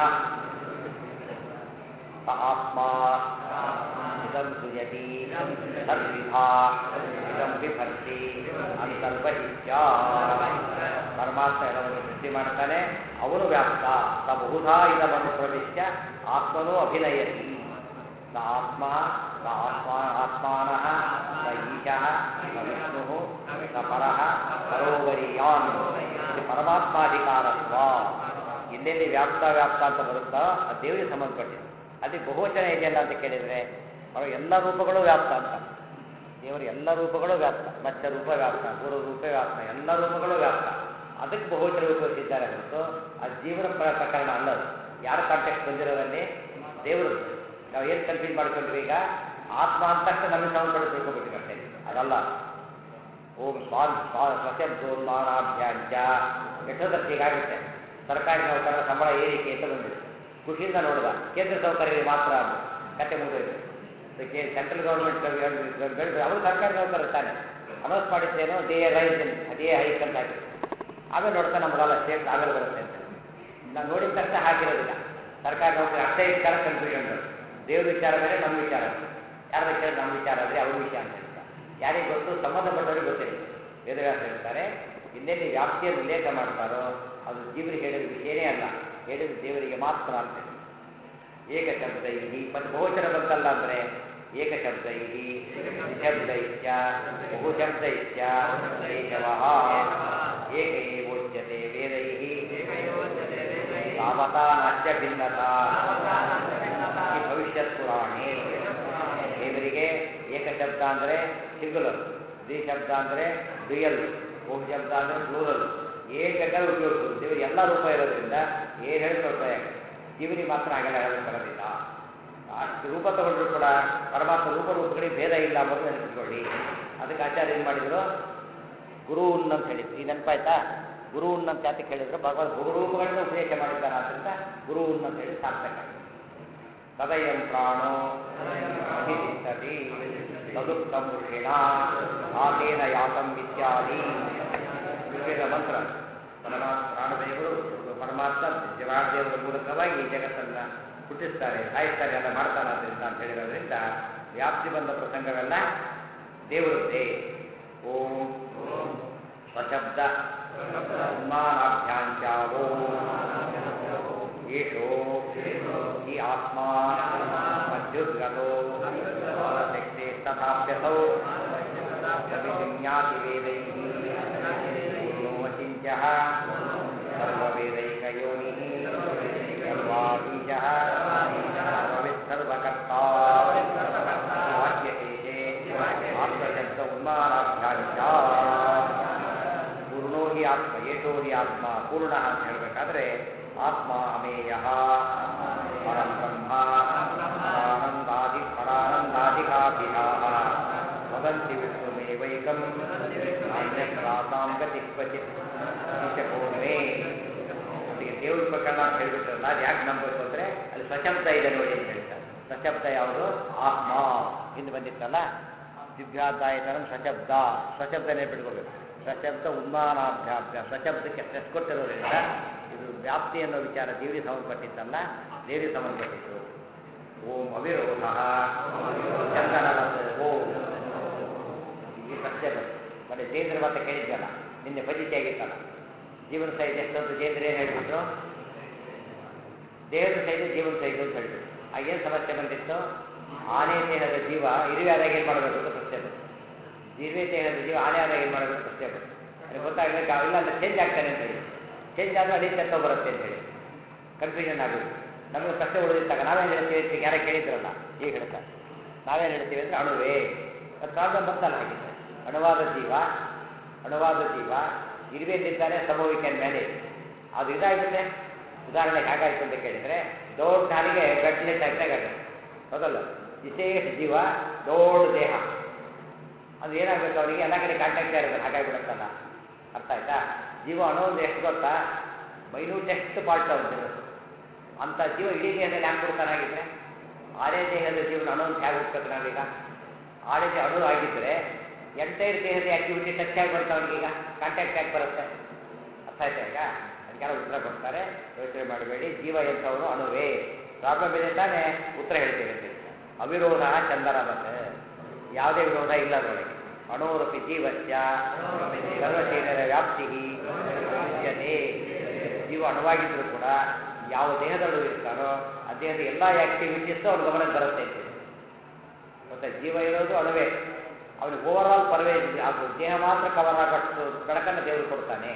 ಸ ಆತ್ಮ ಇದಂ ಸೃಜತಿ ತದ್ವಿಧಾ ಇದಂ ಬಿಭರ್ತಿ ಅಂತರ್ಬಹಿಷ್ಯ. ಪರಮಾತ್ಮ ಎಲ್ಲವನ್ನು ಸೃಷ್ಟಿ ಮಾಡ್ತಾನೆ, ಅವನು ವ್ಯಾಪ್ತ. ಸ ಬಹುಧಾ ಇದಮನು ಪ್ರವಿಶ್ಯ ಆತ್ಮನೋ ಅಭಿನಯತಿ. ಸ ಆತ್ಮ ಸ ಆತ್ಮಾನಃ ಸ ಈಶಃ ಸ ವಿಷ್ಣು ಸ ಪರಃ ಪರೋವರಿಯಾನ್. ಇದು ಪರಮಾತ್ಮಾಧಿಕಾರತ್ವ. ಎಲ್ಲೆಲ್ಲಿ ವ್ಯಾಪ್ತ ವ್ಯಾಪ್ತ ಅಂತ ಬರುತ್ತೋ ಅದು ದೇವರಿಗೆ ಸಂಬಂಧಪಟ್ಟಿದೆ. ಅಲ್ಲಿ ಬಹುವಚನ ಇದೆಯಲ್ಲ ಅಂತ ಕೇಳಿದರೆ ಅವರ ಎಲ್ಲ ರೂಪಗಳು ವ್ಯಾಪ್ತ ಅಂತ. ದೇವರ ಎಲ್ಲ ರೂಪಗಳು ವ್ಯಾಪ್ತ. ಮತ್ಸ್ಯ ರೂಪ ವ್ಯಾಪ್ತ, ಗುರು ರೂಪ ವ್ಯಾಪ್ತ, ಎಲ್ಲ ರೂಪಗಳು ವ್ಯಾಪ್ತ. ಅದಕ್ಕೆ ಬಹುವಚನ ಉಪಯೋಗಿಸಿದ್ದಾರೆ ಹೊರತು ಅದು ಜೀವನ ಪ್ರಕರಣ ಅಲ್ಲದು. ಯಾರ ಕಾಂಟ್ಯಾಕ್ಟ್ ಬಂದಿರೋದಲ್ಲಿ ದೇವರು. ನಾವು ಏನು ಕನ್ಫ್ಯೂಸ್ ಮಾಡ್ಕೊಂಡ್ವಿ ಈಗ, ಆತ್ಮ ಅಂತ ತಕ್ಷಣ ನಮಗೆ ಸಂಬಂಧಪಟ್ಟು ತಿಳ್ಕೊಂಡ್ಬಿಟ್ಟು ಅಷ್ಟೇ, ಅದಲ್ಲ. ಓಂ ಸ್ವಶಬ್ದೋನ್ಮಾನಾಭ್ಯಾಂಚ. ಎಷ್ಟೊತ್ತಷ್ಟು ಹೀಗಾಗುತ್ತೆ. ಸರ್ಕಾರಿ ನೌಕರರ ಸಂಬಳ ಏರಿಕೆ ಅಂತ ಬಂದಿದೆ, ಖುಷಿಯಿಂದ ನೋಡಿದ. ಕೇಂದ್ರ ಸೌಕರ್ಯ ಮಾತ್ರ ಅದು ಕತೆ ಮುಗಿದೋಯ್ತು. ಅದಕ್ಕೆ ಸೆಂಟ್ರಲ್ ಗೌರ್ಮೆಂಟ್ ಬೆಳೆದು ಅವರು ಸರ್ಕಾರಿ ನೌಕರರು ತಾನೆ ಅನೌನ್ಸ್ ಮಾಡಿದ್ದೇನೋ ದೇ ರೈಸ್ ಅದೇ ಹೈಕ್ ಅಂತ ಹಾಕಿ. ಆಮೇಲೆ ನೋಡ್ತಾ ನಮಗಲ್ಲ ಸ್ಟೇಟ್ ಆಮೇಲೆ ಬರುತ್ತೆ ಅಂತ ನಾವು ನೋಡಿದ ತಕ್ಷಣ ಹಾಕಿರೋದಿಲ್ಲ. ಸರ್ಕಾರಿ ನೌಕರಿ ಅಷ್ಟೇ ವಿಚಾರ ಕನ್ಫ್ಯೂಷನ್ ಬರುತ್ತೆ. ದೇವ್ರ ವಿಚಾರ ಬೇರೆ, ನಮ್ಮ ವಿಚಾರ ಬೇರೆ. ಯಾರ ವಿಚಾರ ನಮ್ಮ ವಿಚಾರ ಆದರೆ ಅವ್ರ ವಿಷಯ ಅಂತ ಹೇಳ್ತಾರೆ. ಯಾರಿಗೆ ಗೊತ್ತು? ಸಂಬಂಧಪಟ್ಟವರಿಗೆ ಗೊತ್ತಿಲ್ಲ. ವೇದವ್ಯಾಸ ಹೇಳ್ತಾರೆ, ಇನ್ನೆಲ್ಲಿ ವ್ಯಾಪ್ತಿಯನ್ನು ಉಲ್ಲೇಖ ಮಾಡ್ತಾರೋ ಅದು ಜೀವರಿಗೆ ಹೇಳಿದ ವಿಷಯನೇ ಅಲ್ಲ, ಹೇಳಿದ ದೇವರಿಗೆ ಮಾತ್ರ ಅಂತ ಹೇಳಿ. ಏಕಶಬ್ದೈ ಬಹುವಚನ ಬಂತಲ್ಲ ಅಂದರೆ ಏಕಶಬ್ದೈ ನಿಶಬ್ದೈತ್ಯ ಬಹುಶಬ್ದೈತ್ಯ ಕೇಶವಃ ಏಕ ಏವೋಚ್ಯತೆ ವೇದೈ ತಾವತಾ ನಾಚ್ಯ ಭಿನ್ನತಾ ಈ ಭವಿಷ್ಯತ್ ಪುರಾಣೇ. ದೇವರಿಗೆ ಏಕಶಬ್ದ ಅಂದರೆ ಸಿಂಗುಲರ್, ದ್ವಿಶಬ್ದ ಅಂದರೆ ಡ್ಯುಯಲ್, ಬಹುಶಬ್ದ ಅಂದರೆ ಪ್ಲೂರಲ್. ಏನು ಬೇಕಾದ್ರೂ ಉಪಯೋಗಿಸೋದು. ದೇವರಿಗೆ ಎಲ್ಲ ರೂಪ ಇರೋದ್ರಿಂದ ಏನು ಹೇಳಿ ತೊಂದರೆ. ಜೀವನಿಗೆ ಮಾತ್ರ ಹಾಗೆಲ್ಲ ಹೇಳೋದು ಬರೋದಿಲ್ಲ. ಅಷ್ಟು ರೂಪ ತಗೊಂಡ್ರು ಕೂಡ ಪರಮಾತ್ಮ ರೂಪಗಳಿಗೆ ಭೇದ ಇಲ್ಲ ಅನ್ನೋದು ನೆನಪಿಟ್ಕೊಳ್ಳಿ. ಅದಕ್ಕೆ ಆಚಾರ್ಯ ಏನು ಮಾಡಿದ್ರು? ಗುರುವನ್ನ ಅಂತ ಹೇಳಿದ್ರು. ಈ ನೆನಪಾಯ್ತಾ? ಗುರುವನ್ನ ಅಂತ ಯಾತಕ್ಕೆ ಹೇಳಿದ್ರು? ಭಗವಂತ ಬಹುರೂಪಗಳಿಂದ ಉಪದೇಶ ಮಾಡಿದ್ದಾನೆ. ಆದ್ದರಿಂದ ಗುರುವನ್ನ ಅಂತ ಹೇಳಿ ಸಾರ್ಥಕ. ತದಯಂ ಪ್ರಾಣೋ ಅಧಿತಿಷ್ಠತಿ ತದುಕ್ತಂ ಋಷಿಣ ಆತೇನ ಯಾತಂ ಇತ್ಯಾದಿ ಋಷಿಗಳ ಮಂತ್ರ. ಪ್ರಾಣದೇವರು ಪರಮಾತ್ಮ ಪ್ರಾಣದೇವರ ಮೂಲಕವಾಗಿ ಈ ಜಗತ್ತನ್ನು ಹುಟ್ಟಿಸ್ತಾರೆ, ಸಾಯಿಸ್ತಾರೆ, ಎಲ್ಲ ಮಾಡ್ತಾರೆ ಆದ್ದರಿಂದ ಅಂತ ಹೇಳಿರೋದ್ರಿಂದ ವ್ಯಾಪ್ತಿ ಬಂದ ಪ್ರಸಂಗವೆಲ್ಲ ದೇವರದ್ದೇ. ಓಂ ಸ್ವಶಬ್ದ ಉನ್ಮಾನಾಭ್ಯಾಂಚ ಓಂ ಏಷೋ ಈ ಆತ್ಮ ಮಧ್ಯುದ್ಗತೋ ಶಕ್ತಿ ತಥಾಪ್ಯಸೌ ಸವಿಜ್ಞಾತಿ ವೇದೈ ಪೂರ್ಣೋವಚಿಂತ್ಯಃ ಸರ್ವವೇದೈಕಯೋನಿ ಸರ್ವಾಧೀಶಃ ಸರ್ವವಿತ್ಸರ್ವಕರ್ತಾ. ವಾಕ್ಯಶೇಷೆ ಆತ್ಮಶಬ್ದ ಉನ್ಮಾನಾಭ್ಯಾಂಚ. ಪೂರ್ಣೋ ಹಿ ಆತ್ಮ ಏಷೋ ಹಿ ಆತ್ಮ ಪೂರ್ಣ ಅಂತ ಹೇಳಬೇಕಾದ್ರೆ ಆತ್ಮ ಅಮೇಯಃ ಪರಂ ಬ್ರಹ್ಮ ಪರಾನಂದಾಧಿಕಾಭಿಧಾಃ ವದಂತಿ ವಿಷ್ಣುಮೇವೈಕಂ ನಾಣ್ಯಸ್ತಾಸಾಂ ಗತಿ ಕ್ವಚಿತ್ ಪೂರ್ಣೇ. ಅದಕ್ಕೆ ದೇವ್ರ ಪ್ರಕರಣ ಅಂತ ಹೇಳ್ಬಿಟ್ರಲ್ಲ, ಅದು ಯಾಕೆ ನಂಬಬೇಕು ಅಂದರೆ ಅಲ್ಲಿ ಸ್ವಶಬ್ದ ಇದೆ ನೋಡಿ ಅಂತ ಹೇಳ್ತಾರೆ. ಸ್ವಶಬ್ದ ಯಾವುದು? ಆತ್ಮ. ಹಿಂದೆ ಬಂದಿತ್ತಲ್ಲ ದಿವ್ಯಾದಾಯತನಂ ಸ್ವಶಬ್ದ. ಸ್ವಶಬ್ದ ನೆನಪಿಟ್ಕೋಬೇಕು. ಸ್ವಶಬ್ದ ಉನ್ಮಾನಾಭ್ಯಾಭ್ಯ. ಸ್ವಶಬ್ದಕ್ಕೆ ಸ್ಟ್ರೆಸ್ ಕೊಟ್ಟಿರೋದ್ರಿಂದ ಇದು ವ್ಯಾಪ್ತಿ ಅನ್ನೋ ವಿಚಾರ ದೇವರಿಗೆ ಸಂಬಂಧಪಟ್ಟಿದ್ದಲ್ಲ, ದೇವರಿಗೆ ಸಂಬಂಧಪಟ್ಟಿದ್ದು. ಓಂ ಅವಿರೋಧ ಚಂದನವತ್ ಓಂ. ಈ ಸತ್ಯ ಬಂತು. ಮತ್ತೆ ಜೇಂದ್ರ ಮಾತ ಕೇಳಿದ್ದಲ್ಲ, ನಿನ್ನೆ ಫಜಿತಿ ಆಗಿತ್ತಲ್ಲ. ಜೀವನ ಸಹಿತ ಎಷ್ಟೊಂದು ಜೇಂದ್ರ ಏನು ಹೇಳಿಬಿಟ್ರು? ದೇಹದ ಸಹಿತ ಜೀವನ ಸಹಿತ ಅಂತ ಹೇಳಿದ್ರು. ಆಗೇನು ಸಮಸ್ಯೆ ಬಂದಿತ್ತು? ಆನೆ ದೇಹದ ಜೀವ ಇರುವೆ ಆದಾಗ ಏನು ಮಾಡಬೇಕು ಅಂತ ಪ್ರಶ್ನೆ ಬಂತು. ಇರುವೆ ದೇಹದ ಜೀವ ಆನೆ ಆದಾಗ ಏನು ಮಾಡಬೇಕು ಪ್ರಶ್ನೆ ಬಂತು. ಅದಕ್ಕೆ ಗೊತ್ತಾಗಬೇಕು ಇಲ್ಲ ಅಂದರೆ ಚೇಂಜ್ ಆಗ್ತಾನೆ ಅಂತ ಹೇಳಿ. ಚೇಂಜ್ ಆದರೆ ಅಲ್ಲಿ ತತ್ತೋ ಬರುತ್ತೆ ಅಂತ ಹೇಳಿ ಕನ್ಫ್ಯೂಷನ್ ಆಗುತ್ತೆ. ನಮಗೆ ಪ್ರಶ್ನೆ ಉಳಿದಿದ್ದಾಗ ನಾವೇನು ಹೇಳ್ತೀವಿ? ಯಾರ ಕೇಳಿದ್ರಲ್ಲ ಈಗ ಹೇಳ್ತಾರೆ. ನಾವೇನು ಹೇಳ್ತೀವಿ ಅಂದರೆ ಅಣುವೇ. ಅದು ಪ್ರಾಬ್ಲಮ್ ಬಂತಲ್ಲ. ಹಾಗಿದ್ರೆ ಅಣುವಾದ ಜೀವ ಇರುವೆಯಲ್ಲಿದ್ದಾನೆ ಸಂಭವಿಕೆಯ ಮೇಲೆ ಅದು ಇದಾಗುತ್ತೆ. ಉದಾಹರಣೆಗೆ ಹಾಗಾಯಿತು ಅಂತ ಕೇಳಿದರೆ ದೊಡ್ಡ ಹಾಲಿಗೆ ಗಟ್ಟಲೆ ತಗ್ನಾಗುತ್ತೆ, ಹೌದಲ್ಲ? ವಿಶೇಷ ಜೀವ ದೊಡ್ಡ ದೇಹ, ಅದು ಏನಾಗಬೇಕು? ಅವನಿಗೆ ಎಲ್ಲ ಕಡೆ ಕಾಂಟ್ಯಾಕ್ಟ್ ಇರೋದು, ಹಾಗಾಗಿಬಿಡುತ್ತಲ್ಲ. ಅರ್ಥ ಆಯ್ತಾ? ಜೀವ ಅನ್ನೋದು ಎಷ್ಟು ಗೊತ್ತಾ? ಮೈನ್ಯೂಟೆಸ್ಟ್ ಪಾರ್ಟ್ ಅಂತ ಇರೋದು. ಅಂಥ ಜೀವ ಇಡೀ ದೇಹದಲ್ಲಿ ಯಾಕೆ ಕೊಡ್ತಾನಾಗಿದ್ರೆ ಆರೇ ದೇಹದ ಜೀವನ ಅಣು ಅಂತ ಹೇಗೆ ಹೋಗ್ತದೆ ನಾವೀಗ? ಆರೇ ಅಣು ಆಗಿದ್ದರೆ ಎಂಟೈರ್ ದೇಹದ ಆಕ್ಟಿವಿಟಿ ಟಚ್ ಆಗಿ ಬರುತ್ತೆ ಅವನಿಗೀಗ, ಕಾಂಟ್ಯಾಕ್ಟ್ ಆಗಿ ಬರುತ್ತೆ. ಅರ್ಥ ಆಯ್ತಾ ಈಗ? ಅದಕ್ಕೆಲ್ಲ ಉತ್ತರ ಕೊಡ್ತಾರೆ, ಯೋಚನೆ ಮಾಡಬೇಡಿ. ಜೀವ ಎಂಥವನು ಅಣುವೇ, ಪ್ರಾಬ್ಲಮ್ ಇದೆ ತಾನೇ, ಉತ್ತರ ಹೇಳ್ತೇವೆ ಅಂತ ಹೇಳ್ತಾರೆ. ಅವಿರೋಧ ಚಂದನವತ್, ಯಾವುದೇ ವಿರೋಧ ಇಲ್ಲ ಅದರೊಳಗೆ. ಅಣೋರಪಿ ಜೀವಸ್ಯ ಸರ್ವಶರೀರ ವ್ಯಾಪ್ತಿ ವಿದ್ಯತೆ. ಜೀವ ಅಣುವಾಗಿದ್ದರೂ ಕೂಡ ಯಾವ ದೇಹದಲ್ಲೂ ಇರ್ತಾನೋ ಆ ದೇಹದ ಎಲ್ಲ ಆ್ಯಕ್ಟಿವಿಟೀಸು ಅವ್ರ ಗಮನಕ್ಕೆ ಬರುತ್ತೆ ಅಂತಿದೆ. ಮತ್ತು ಜೀವ ಇರೋದು ಅಣುವೇ, ಅವನಿಗೆ ಓವರ್ ಆಲ್ ಪರ್ವೇಜ್ ಅದು ದೇಹ ಮಾತ್ರ ಕವರ್ ಆಗಷ್ಟು ಬೆಳಕನ್ನು ದೇವರು ಕೊಡ್ತಾನೆ.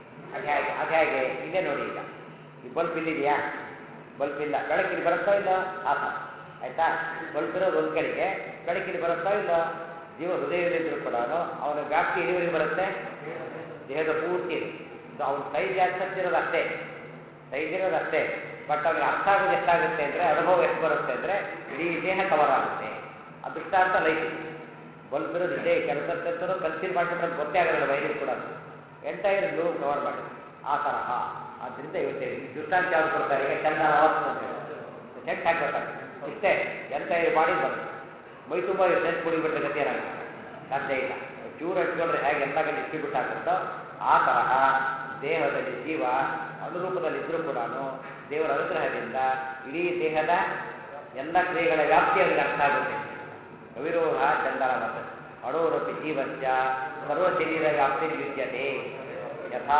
ಅದು ಹೇಗೆ ಇಲ್ಲೇ ನೋಡಿ. ಈಗ ಈ ಬಲ್ಪ್ ಇಲ್ಲಿದೆಯಾ? ಬಲ್ಪ್ ಇಲ್ಲ, ಬೆಳಕಿಲ್ಲಿ ಬರುತ್ತೋ ಇಲ್ಲೋ? ಆತ ಆಯಿತಾ? ಬಲ್ಪ್ ಇರೋದು ಒಂದು ಕಡೆಗೆ, ಬೆಳಕಿಲ್ಲಿ ಬರುತ್ತೋ ಇಲ್ಲೋ? ಜೀವ ಹೃದಯದಲ್ಲಿದ್ದರೂ ಕೂಡ ಅವನ ವ್ಯಾಪ್ತಿ ಎಲ್ಲಿವರೆಗೆ ಬರುತ್ತೆ? ದೇಹದ ಪೂರ್ತಿ. ಅವನ ಸೈಜ್ ಆಗ್ತಿರೋದು ಅಷ್ಟೇ, ಸೈಜ್ ಇರೋದು ಅಷ್ಟೇ. ಬಟ್ ಅವನಿಗೆ ಅರ್ಥ ಆಗೋದು ಎಷ್ಟಾಗುತ್ತೆ ಅಂದರೆ, ಅನುಭವ ಎಷ್ಟು ಬರುತ್ತೆ ಅಂದರೆ ಇಡೀ ದೇಹ ಕವರ್ ಆಗುತ್ತೆ. ಅದೃಷ್ಟಾಂತ ಲೈಟ್ ಬಲ್ಪ್ ಇರೋದು ಇದೆ. ಕೆಲಸದಂತೂ ಕನ್ಸೀಲ್ ಮಾಡಿಬಿಟ್ರೆ ಅದು ಗೊತ್ತೇ ಆಗೋದಿಲ್ಲ ವೈರಿಗೆ ಕೂಡ, ಎಂಟೈರ್ ಗ್ಲೂ ಕವರ್ ಮಾಡಿ ಆ ತರಹ. ಆದ್ದರಿಂದ ಇವತ್ತೇ ದೃಷ್ಟಾಂತ ಯಾವ್ದು ಕೊಡ್ತಾರೆ? ಈಗ ಚಂದನ ಅವತ್ತು ಅಂತ ಹೇಳಿ ಸೆಂಟ್ ಹಾಕ್ಬೇಕಾಗುತ್ತೆ ಇಷ್ಟೇ, ಎಂಟೈರ್ ಬಾಡಿ ಬರುತ್ತೆ. ಮೈ ತುಂಬ ಸೆಂಟ್ ಕುಡಿಬಿಟ್ರೆ ಗತಿ ಏನಾಗುತ್ತೆ? ಸಾಧ್ಯ ಇಲ್ಲ. ಚೂರು ಹಚ್ಕೊಂಡ್ರೆ ಹೇಗೆ ಎಲ್ಲ ಕಡೆ ಡಿಸ್ಟ್ರಿಬ್ಯೂಟ್ ಆಗುತ್ತೋ ಆ ತರಹ ದೇಹದಲ್ಲಿ ಜೀವ ಅನುರೂಪದಲ್ಲಿದ್ದರೂ ಕೂಡ ದೇವರ ಅನುಗ್ರಹದಿಂದ ಇಡೀ ದೇಹದ ಎಲ್ಲ ಕ್ರಿಯೆಗಳ ವ್ಯಾಪ್ತಿ ಅವರಿಗೆ ಅರ್ಥ ಆಗುತ್ತೆ. ಅವಿರೋಧ ಚಂದನವತ್ ಅಣೋರಪಿ ಜೀವಸ್ಯ ಸರ್ವ ಶರೀರ ವ್ಯಾಪ್ತಿ ವಿದ್ಯತೆ. ಯಥಾ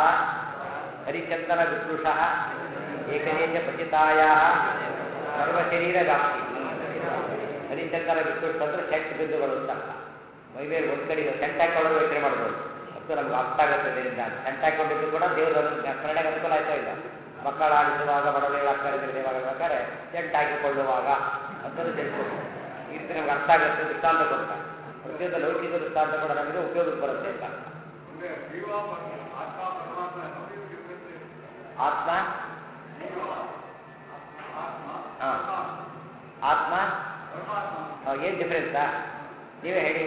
ಹರಿಚಂದನ ವಿಕೃಷಃ ಏಕದೇಶ ಪಚಿತಾಯಾಃ ಸರ್ವಶರೀರ ವ್ಯಾಪ್ತಿ. ಹರಿಚಂದನ ವಿಕೃಷ ಅಂದರೆ ಸೆಂಟ್ ಬಿಂದುಗಳು ಅಂತ ಅರ್ಥ. ಮೈಮೇಲೆ ಒಂದು ಕಡೆ ಸೆಂಟ್ ಹಾಕೊಳ್ಳೋದು ಯೋಚನೆ ಮಾಡ್ಬೋದು, ಅದು ನಮ್ಗೆ ಅರ್ಥ ಆಗುತ್ತೆ. ಇದರಿಂದ ಸೆಂಟ್ ಹಾಕೊಂಡಿದ್ದು ಕೂಡ ದೇವರ ಸ್ಮರಣೆಗೆ ಅನುಕೂಲ ಆಯ್ತಾ ಇಲ್ಲ? ಮಕ್ಕಳ ಆಡಿಸುವಾಗ ಬಡವೇಳ ಅಕ್ಕರಿಗೆ ದೇವಾಗಬೇಕಾದ್ರೆ ಸೆಂಟ್ ಹಾಕಿಕೊಳ್ಳುವಾಗ ಅಂತಲೂ ತಿಳ್ಕೊಂಡು ಈ ರೀತಿ ನಮ್ಗೆ ಅರ್ಥ ಆಗುತ್ತೆ. ದೃಷ್ಟಾಂತ ಕೊಡ್ತಾರೆ. ಪ್ರತಿಯೊಂದು ಲೌಕಿಕ ದೃಷ್ಟಾಂತ ಕೂಡ ನಮಗೆ ಉಪಯೋಗಕ್ಕೆ ಬರುತ್ತೆ ಅಂತ. ಆತ್ಮ ಆತ್ಮ ಏನು ಡಿಫ್ರೆನ್ಸಾ? ನೀವೇ ಹೇಳಿ.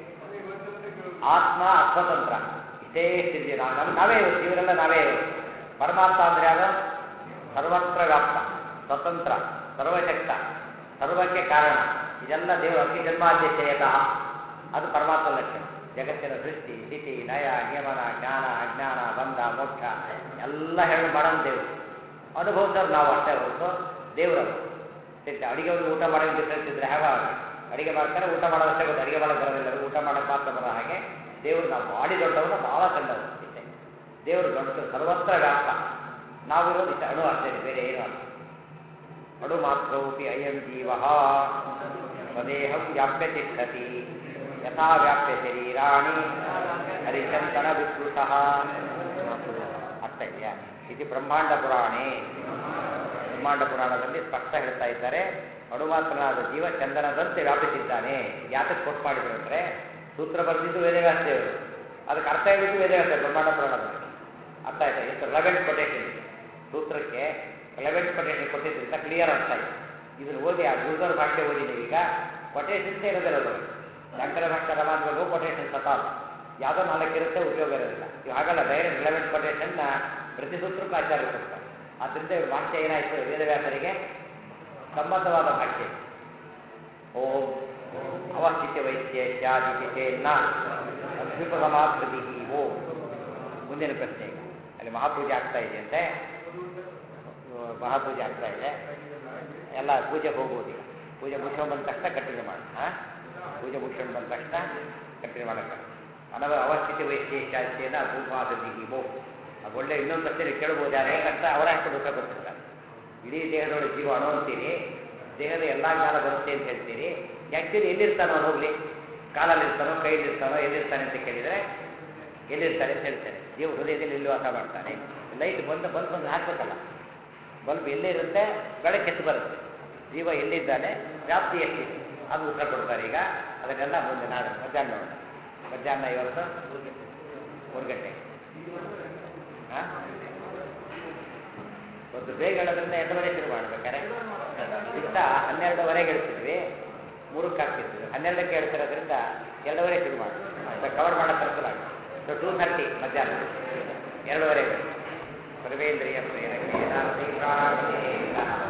ಆತ್ಮ ಅಸ್ವತಂತ್ರ, ಇಷ್ಟೇ ಸ್ಥಿತಿ. ನಾವೇ ಇವತ್ತು, ಇವರೆಲ್ಲ ನಾವೇ ಇವತ್ತು. ಪರಮಾತ್ಮ ಅಂದರೆ ಯಾರು? ಸರ್ವತ್ರ ವ್ಯಾಪ್ತ, ಸ್ವತಂತ್ರ, ಸರ್ವಶಕ್ತ, ಸರ್ವಕ್ಕೆ ಕಾರಣ. ಇದೆಲ್ಲ ದೇವರು ಅತಿ ಜನ್ಮಾದ್ಯತೆಯತಃ, ಅದು ಪರಮಾತ್ಮ ಲಕ್ಷಣ. ಜಗತ್ತಿನ ಸೃಷ್ಟಿ, ಸ್ಥಿತಿ, ಲಯ, ನಿಯಮನ, ಜ್ಞಾನ, ಅಜ್ಞಾನ, ಬಂಧ, ಮೋಕ್ಷ ಎಲ್ಲ ಹೇಳಿ ಮಾಡೋದು ದೇವರು. ಅನುಭವಿಸೋರು ನಾವು ಅಷ್ಟೇ ಹೊರತು ದೇವರವರು. ಅಡುಗೆ ಅವ್ರಿಗೆ ಊಟ ಮಾಡೋಕ್ಕೆ ಡಿಫ್ರೆನ್ಸ್ ಇದ್ದರೆ ಹೇಗೆ? ಅಡುಗೆ ಮಾಡ್ತಾರೆ, ಊಟ ಮಾಡೋದಷ್ಟೇ ಗೊತ್ತು, ಅಡುಗೆ ಮಾಡೋಕ್ಕೆ ಬರೋದಿಲ್ಲ, ಊಟ ಮಾಡೋಕ್ಕೆ ಮಾತ್ರ ಬರೋ ಹಾಗೆ ದೇವರು ನಾವು ಬಾಡಿ ದೊಡ್ಡವನ್ನ ಭಾಳ ಸಣ್ಣವರು ಇಷ್ಟೇ. ದೇವರು ದೊಡ್ಡ, ಸರ್ವತ್ರ ವ್ಯಾಪ್ತ. ನಾವಿರೋದು ಇಷ್ಟ ಅಣು ಅಷ್ಟೇ, ಬೇರೆ ಏನೂ ಅಲ್ಲ. ಅಣು ಮಾತ್ರವಪಿ ಅಯಂ ಜೀವ ಸ್ವದೇಹಂ ವ್ಯಾಪ್ಯ ತಿಷ್ಠತಿ ಯಥಾ ವ್ಯಾಪ್ಯ ಶರೀರಾಣಿ ಹರಿಚಂದನ ವಿಕೃಷಃ. ಅರ್ಥ ಇದೆಯಾ? ಇದು ಬ್ರಹ್ಮಾಂಡ ಪುರಾಣೇ. ಬ್ರಹ್ಮಾಂಡ ಪುರಾಣದಲ್ಲಿ ಸ್ಪಷ್ಟ ಹೇಳ್ತಾ ಇದ್ದಾರೆ, ಅಣುಮಾತ್ರನಾದ ಜೀವ ಚಂದನದಂತೆ ವ್ಯಾಪಿಸಿದ್ದಾನೆ. ಯಾತಕ್ಕೆ ಕೊಟ್ಟು ಮಾಡಿದ್ರು ಅಂದರೆ, ಸೂತ್ರ ಬರೆದಿದ್ದು ವೇದವ್ಯಾಸ ದೇವರು, ಅದಕ್ಕೆ ಅರ್ಥ ಹೇಳಿದ್ದು ವೇದವ್ಯಾಸ ಬ್ರಹ್ಮಾಂಡ ಪುರಾಣದಲ್ಲಿ. ಅರ್ಥ ಆಯ್ತಾ? ಎಷ್ಟು ರೆಲೆವೆಂಟ್ ಕೊಟೇಶನ್ ಇದೆ ಸೂತ್ರಕ್ಕೆ, ರೆಲೆವೆಂಟ್ ಕೊಟೇಶನ್ ಕೊಟ್ಟಿದ್ದರಿಂದ ಕ್ಲಿಯರ್ ಅರ್ಥ ಆಯ್ತು. ಇದನ್ನು ಓದಿ ಆ ಗುರುದವ್ರ ಭಾಷೆ ಓದಿ ನೀವೀಗ ಕೊಟೇಶನ್ಸೇ ಇರೋದಿಲ್ಲ ಅದರಲ್ಲಿ. ಶಂಕರ ಭಾಷೆ ರಮಾನ್ಗಳು ಕೊಟೇಶನ್ ಸತಾಲ್ ಯಾವುದೋ ನಾಲ್ಕಿರುತ್ತೆ, ಉಪಯೋಗ ಇರೋದಿಲ್ಲ. ಇವು ಹಾಗಲ್ಲ, ಡೈರೆಕ್ಟ್ ರಿಲೆವೆಂಟ್ ಕೊಟೇಶನ್ನ ಪ್ರತಿ ಸೂತ್ರಕ್ಕೂ ಆಚಾರ್ಯ ಕೊಡ್ತಾರೆ. ಆದ್ದರಿಂದ ಇವ್ರ ಭಾಷೆ ಏನಾಯಿತು? ವೇದವ್ಯಾಸರಿಗೆ ಸಂಬಂಧವಾದ ಭಾಷೆ. ಓಂ ಅವಸ್ಥಿತಿ ವೈದ್ಯೇತ್ಯಾದಿ ಚೇನ್ನ ಅಭ್ಯುಪಗಮಾಕೃತಿ ಓಂ. ಮುಂದಿನ ಪ್ರಶ್ನೆ. ಈಗ ಅಲ್ಲಿ ಮಹಾಪೂಜೆ ಆಗ್ತಾ ಇದೆಯಂತೆ, ಮಹಾಪೂಜೆ ಆಗ್ತಾ ಇದೆ, ಎಲ್ಲ ಪೂಜೆಗೆ ಹೋಗ್ಬೋದು. ಈಗ ಪೂಜೆ ಮುಗಿಸ್ಕೊಂಡು ಬಂದ ತಕ್ಷಣ ಕಂಟಿನ್ಯೂ ಮಾಡಿ. ಪೂಜೆ ಮುಗಿಸ್ಕೊಂಡು ಬಂದ ತಕ್ಷಣ ಕಂಟಿನ್ಯೂ ಮಾಡೋಕ್ಕೆ ಅವಸ್ಥಿತಿ ವೈಶೇಷಾಚೇನ ಭೂಮಾಕೃತಿ ಓಂ. ಅದು ಒಳ್ಳೆ ಇನ್ನೊಂದು ಪ್ರಶ್ನೆ ಕೇಳ್ಬೋದು. ಯಾರು ಹೇಗಂತ ಅವರೇ ಹಾಕೊಂಡು ಉತ್ತರ ಕೊಡ್ತಿರ್ತಾರೆ. ಇಡೀ ದೇಹದೊಳಗೆ ಜೀವ ಅಣು ಅಂತೀರಿ, ದೇಹದ ಎಲ್ಲ ಜ್ಞಾನ ಬರುತ್ತೆ ಅಂತ ಹೇಳ್ತೀರಿ. ಆ್ಯಕ್ಚುಲಿ ಎಲ್ಲಿರ್ತಾನೋ ಅವನು ಹೋಗಲಿ, ಕಾಲಲ್ಲಿರ್ತಾನೋ, ಕೈಯಲ್ಲಿರ್ತಾನೋ, ಎಲ್ಲಿರ್ತಾನೆ ಅಂತ ಕೇಳಿದರೆ ಎಲ್ಲಿರ್ತಾನೆ ಅಂತ ಹೇಳ್ತಾರೆ. ಜೀವ ಹೃದಯದಲ್ಲಿ ಎಲ್ಲಿ ವಾಸ ಮಾಡ್ತಾನೆ. ಲೈಟ್ ಬಲ್ಬ್ ಹಾಕ್ಬೇಕಲ್ಲ, ಬಲ್ಬ್ ಎಲ್ಲಿರುತ್ತೆ ಬೆಳಕೆತ್ತು ಬರುತ್ತೆ. ಜೀವ ಎಲ್ಲಿದ್ದಾನೆ, ವ್ಯಾಪ್ತಿ ಎಷ್ಟಿದೆ, ಅದು ಉತ್ತರ ಕೊಡ್ತಾರೆ. ಈಗ ಅದನ್ನೆಲ್ಲ ಮುಂದೆ ನಾಳೆ ಮಧ್ಯಾಹ್ನ ನೋಡೋಣ. ಮಧ್ಯಾಹ್ನ ಇವತ್ತು 3 ಗಂಟೆಗೆ. ಒಂದು ಬೇಗ ಹೇಳೋದ್ರಿಂದ 2:30 ಶುರು ಮಾಡಬೇಕಾರೆ ಇಂಥ 12:15 ಹೇಳ್ತಿದ್ವಿ, 3ಕ್ಕೆ ಆಗ್ತಿದ್ವಿ. 12ಕ್ಕೆ ಹೇಳ್ತಿರೋದ್ರಿಂದ 2:30 ಶುರು ಮಾಡಿ ಕವರ್ ಮಾಡೋಕ್ಕೆ ಅನುಕೂಲ ಆಗುತ್ತೆ. ಸೊ 2:30 ಮಧ್ಯಾಹ್ನ 2:30 ಸರ್ವೇಂದ್ರಿಯ ಪ್ರೇರಕೇಣ ಶ್ರೀ ಪ್ರಾಣಪತಿಯೇನ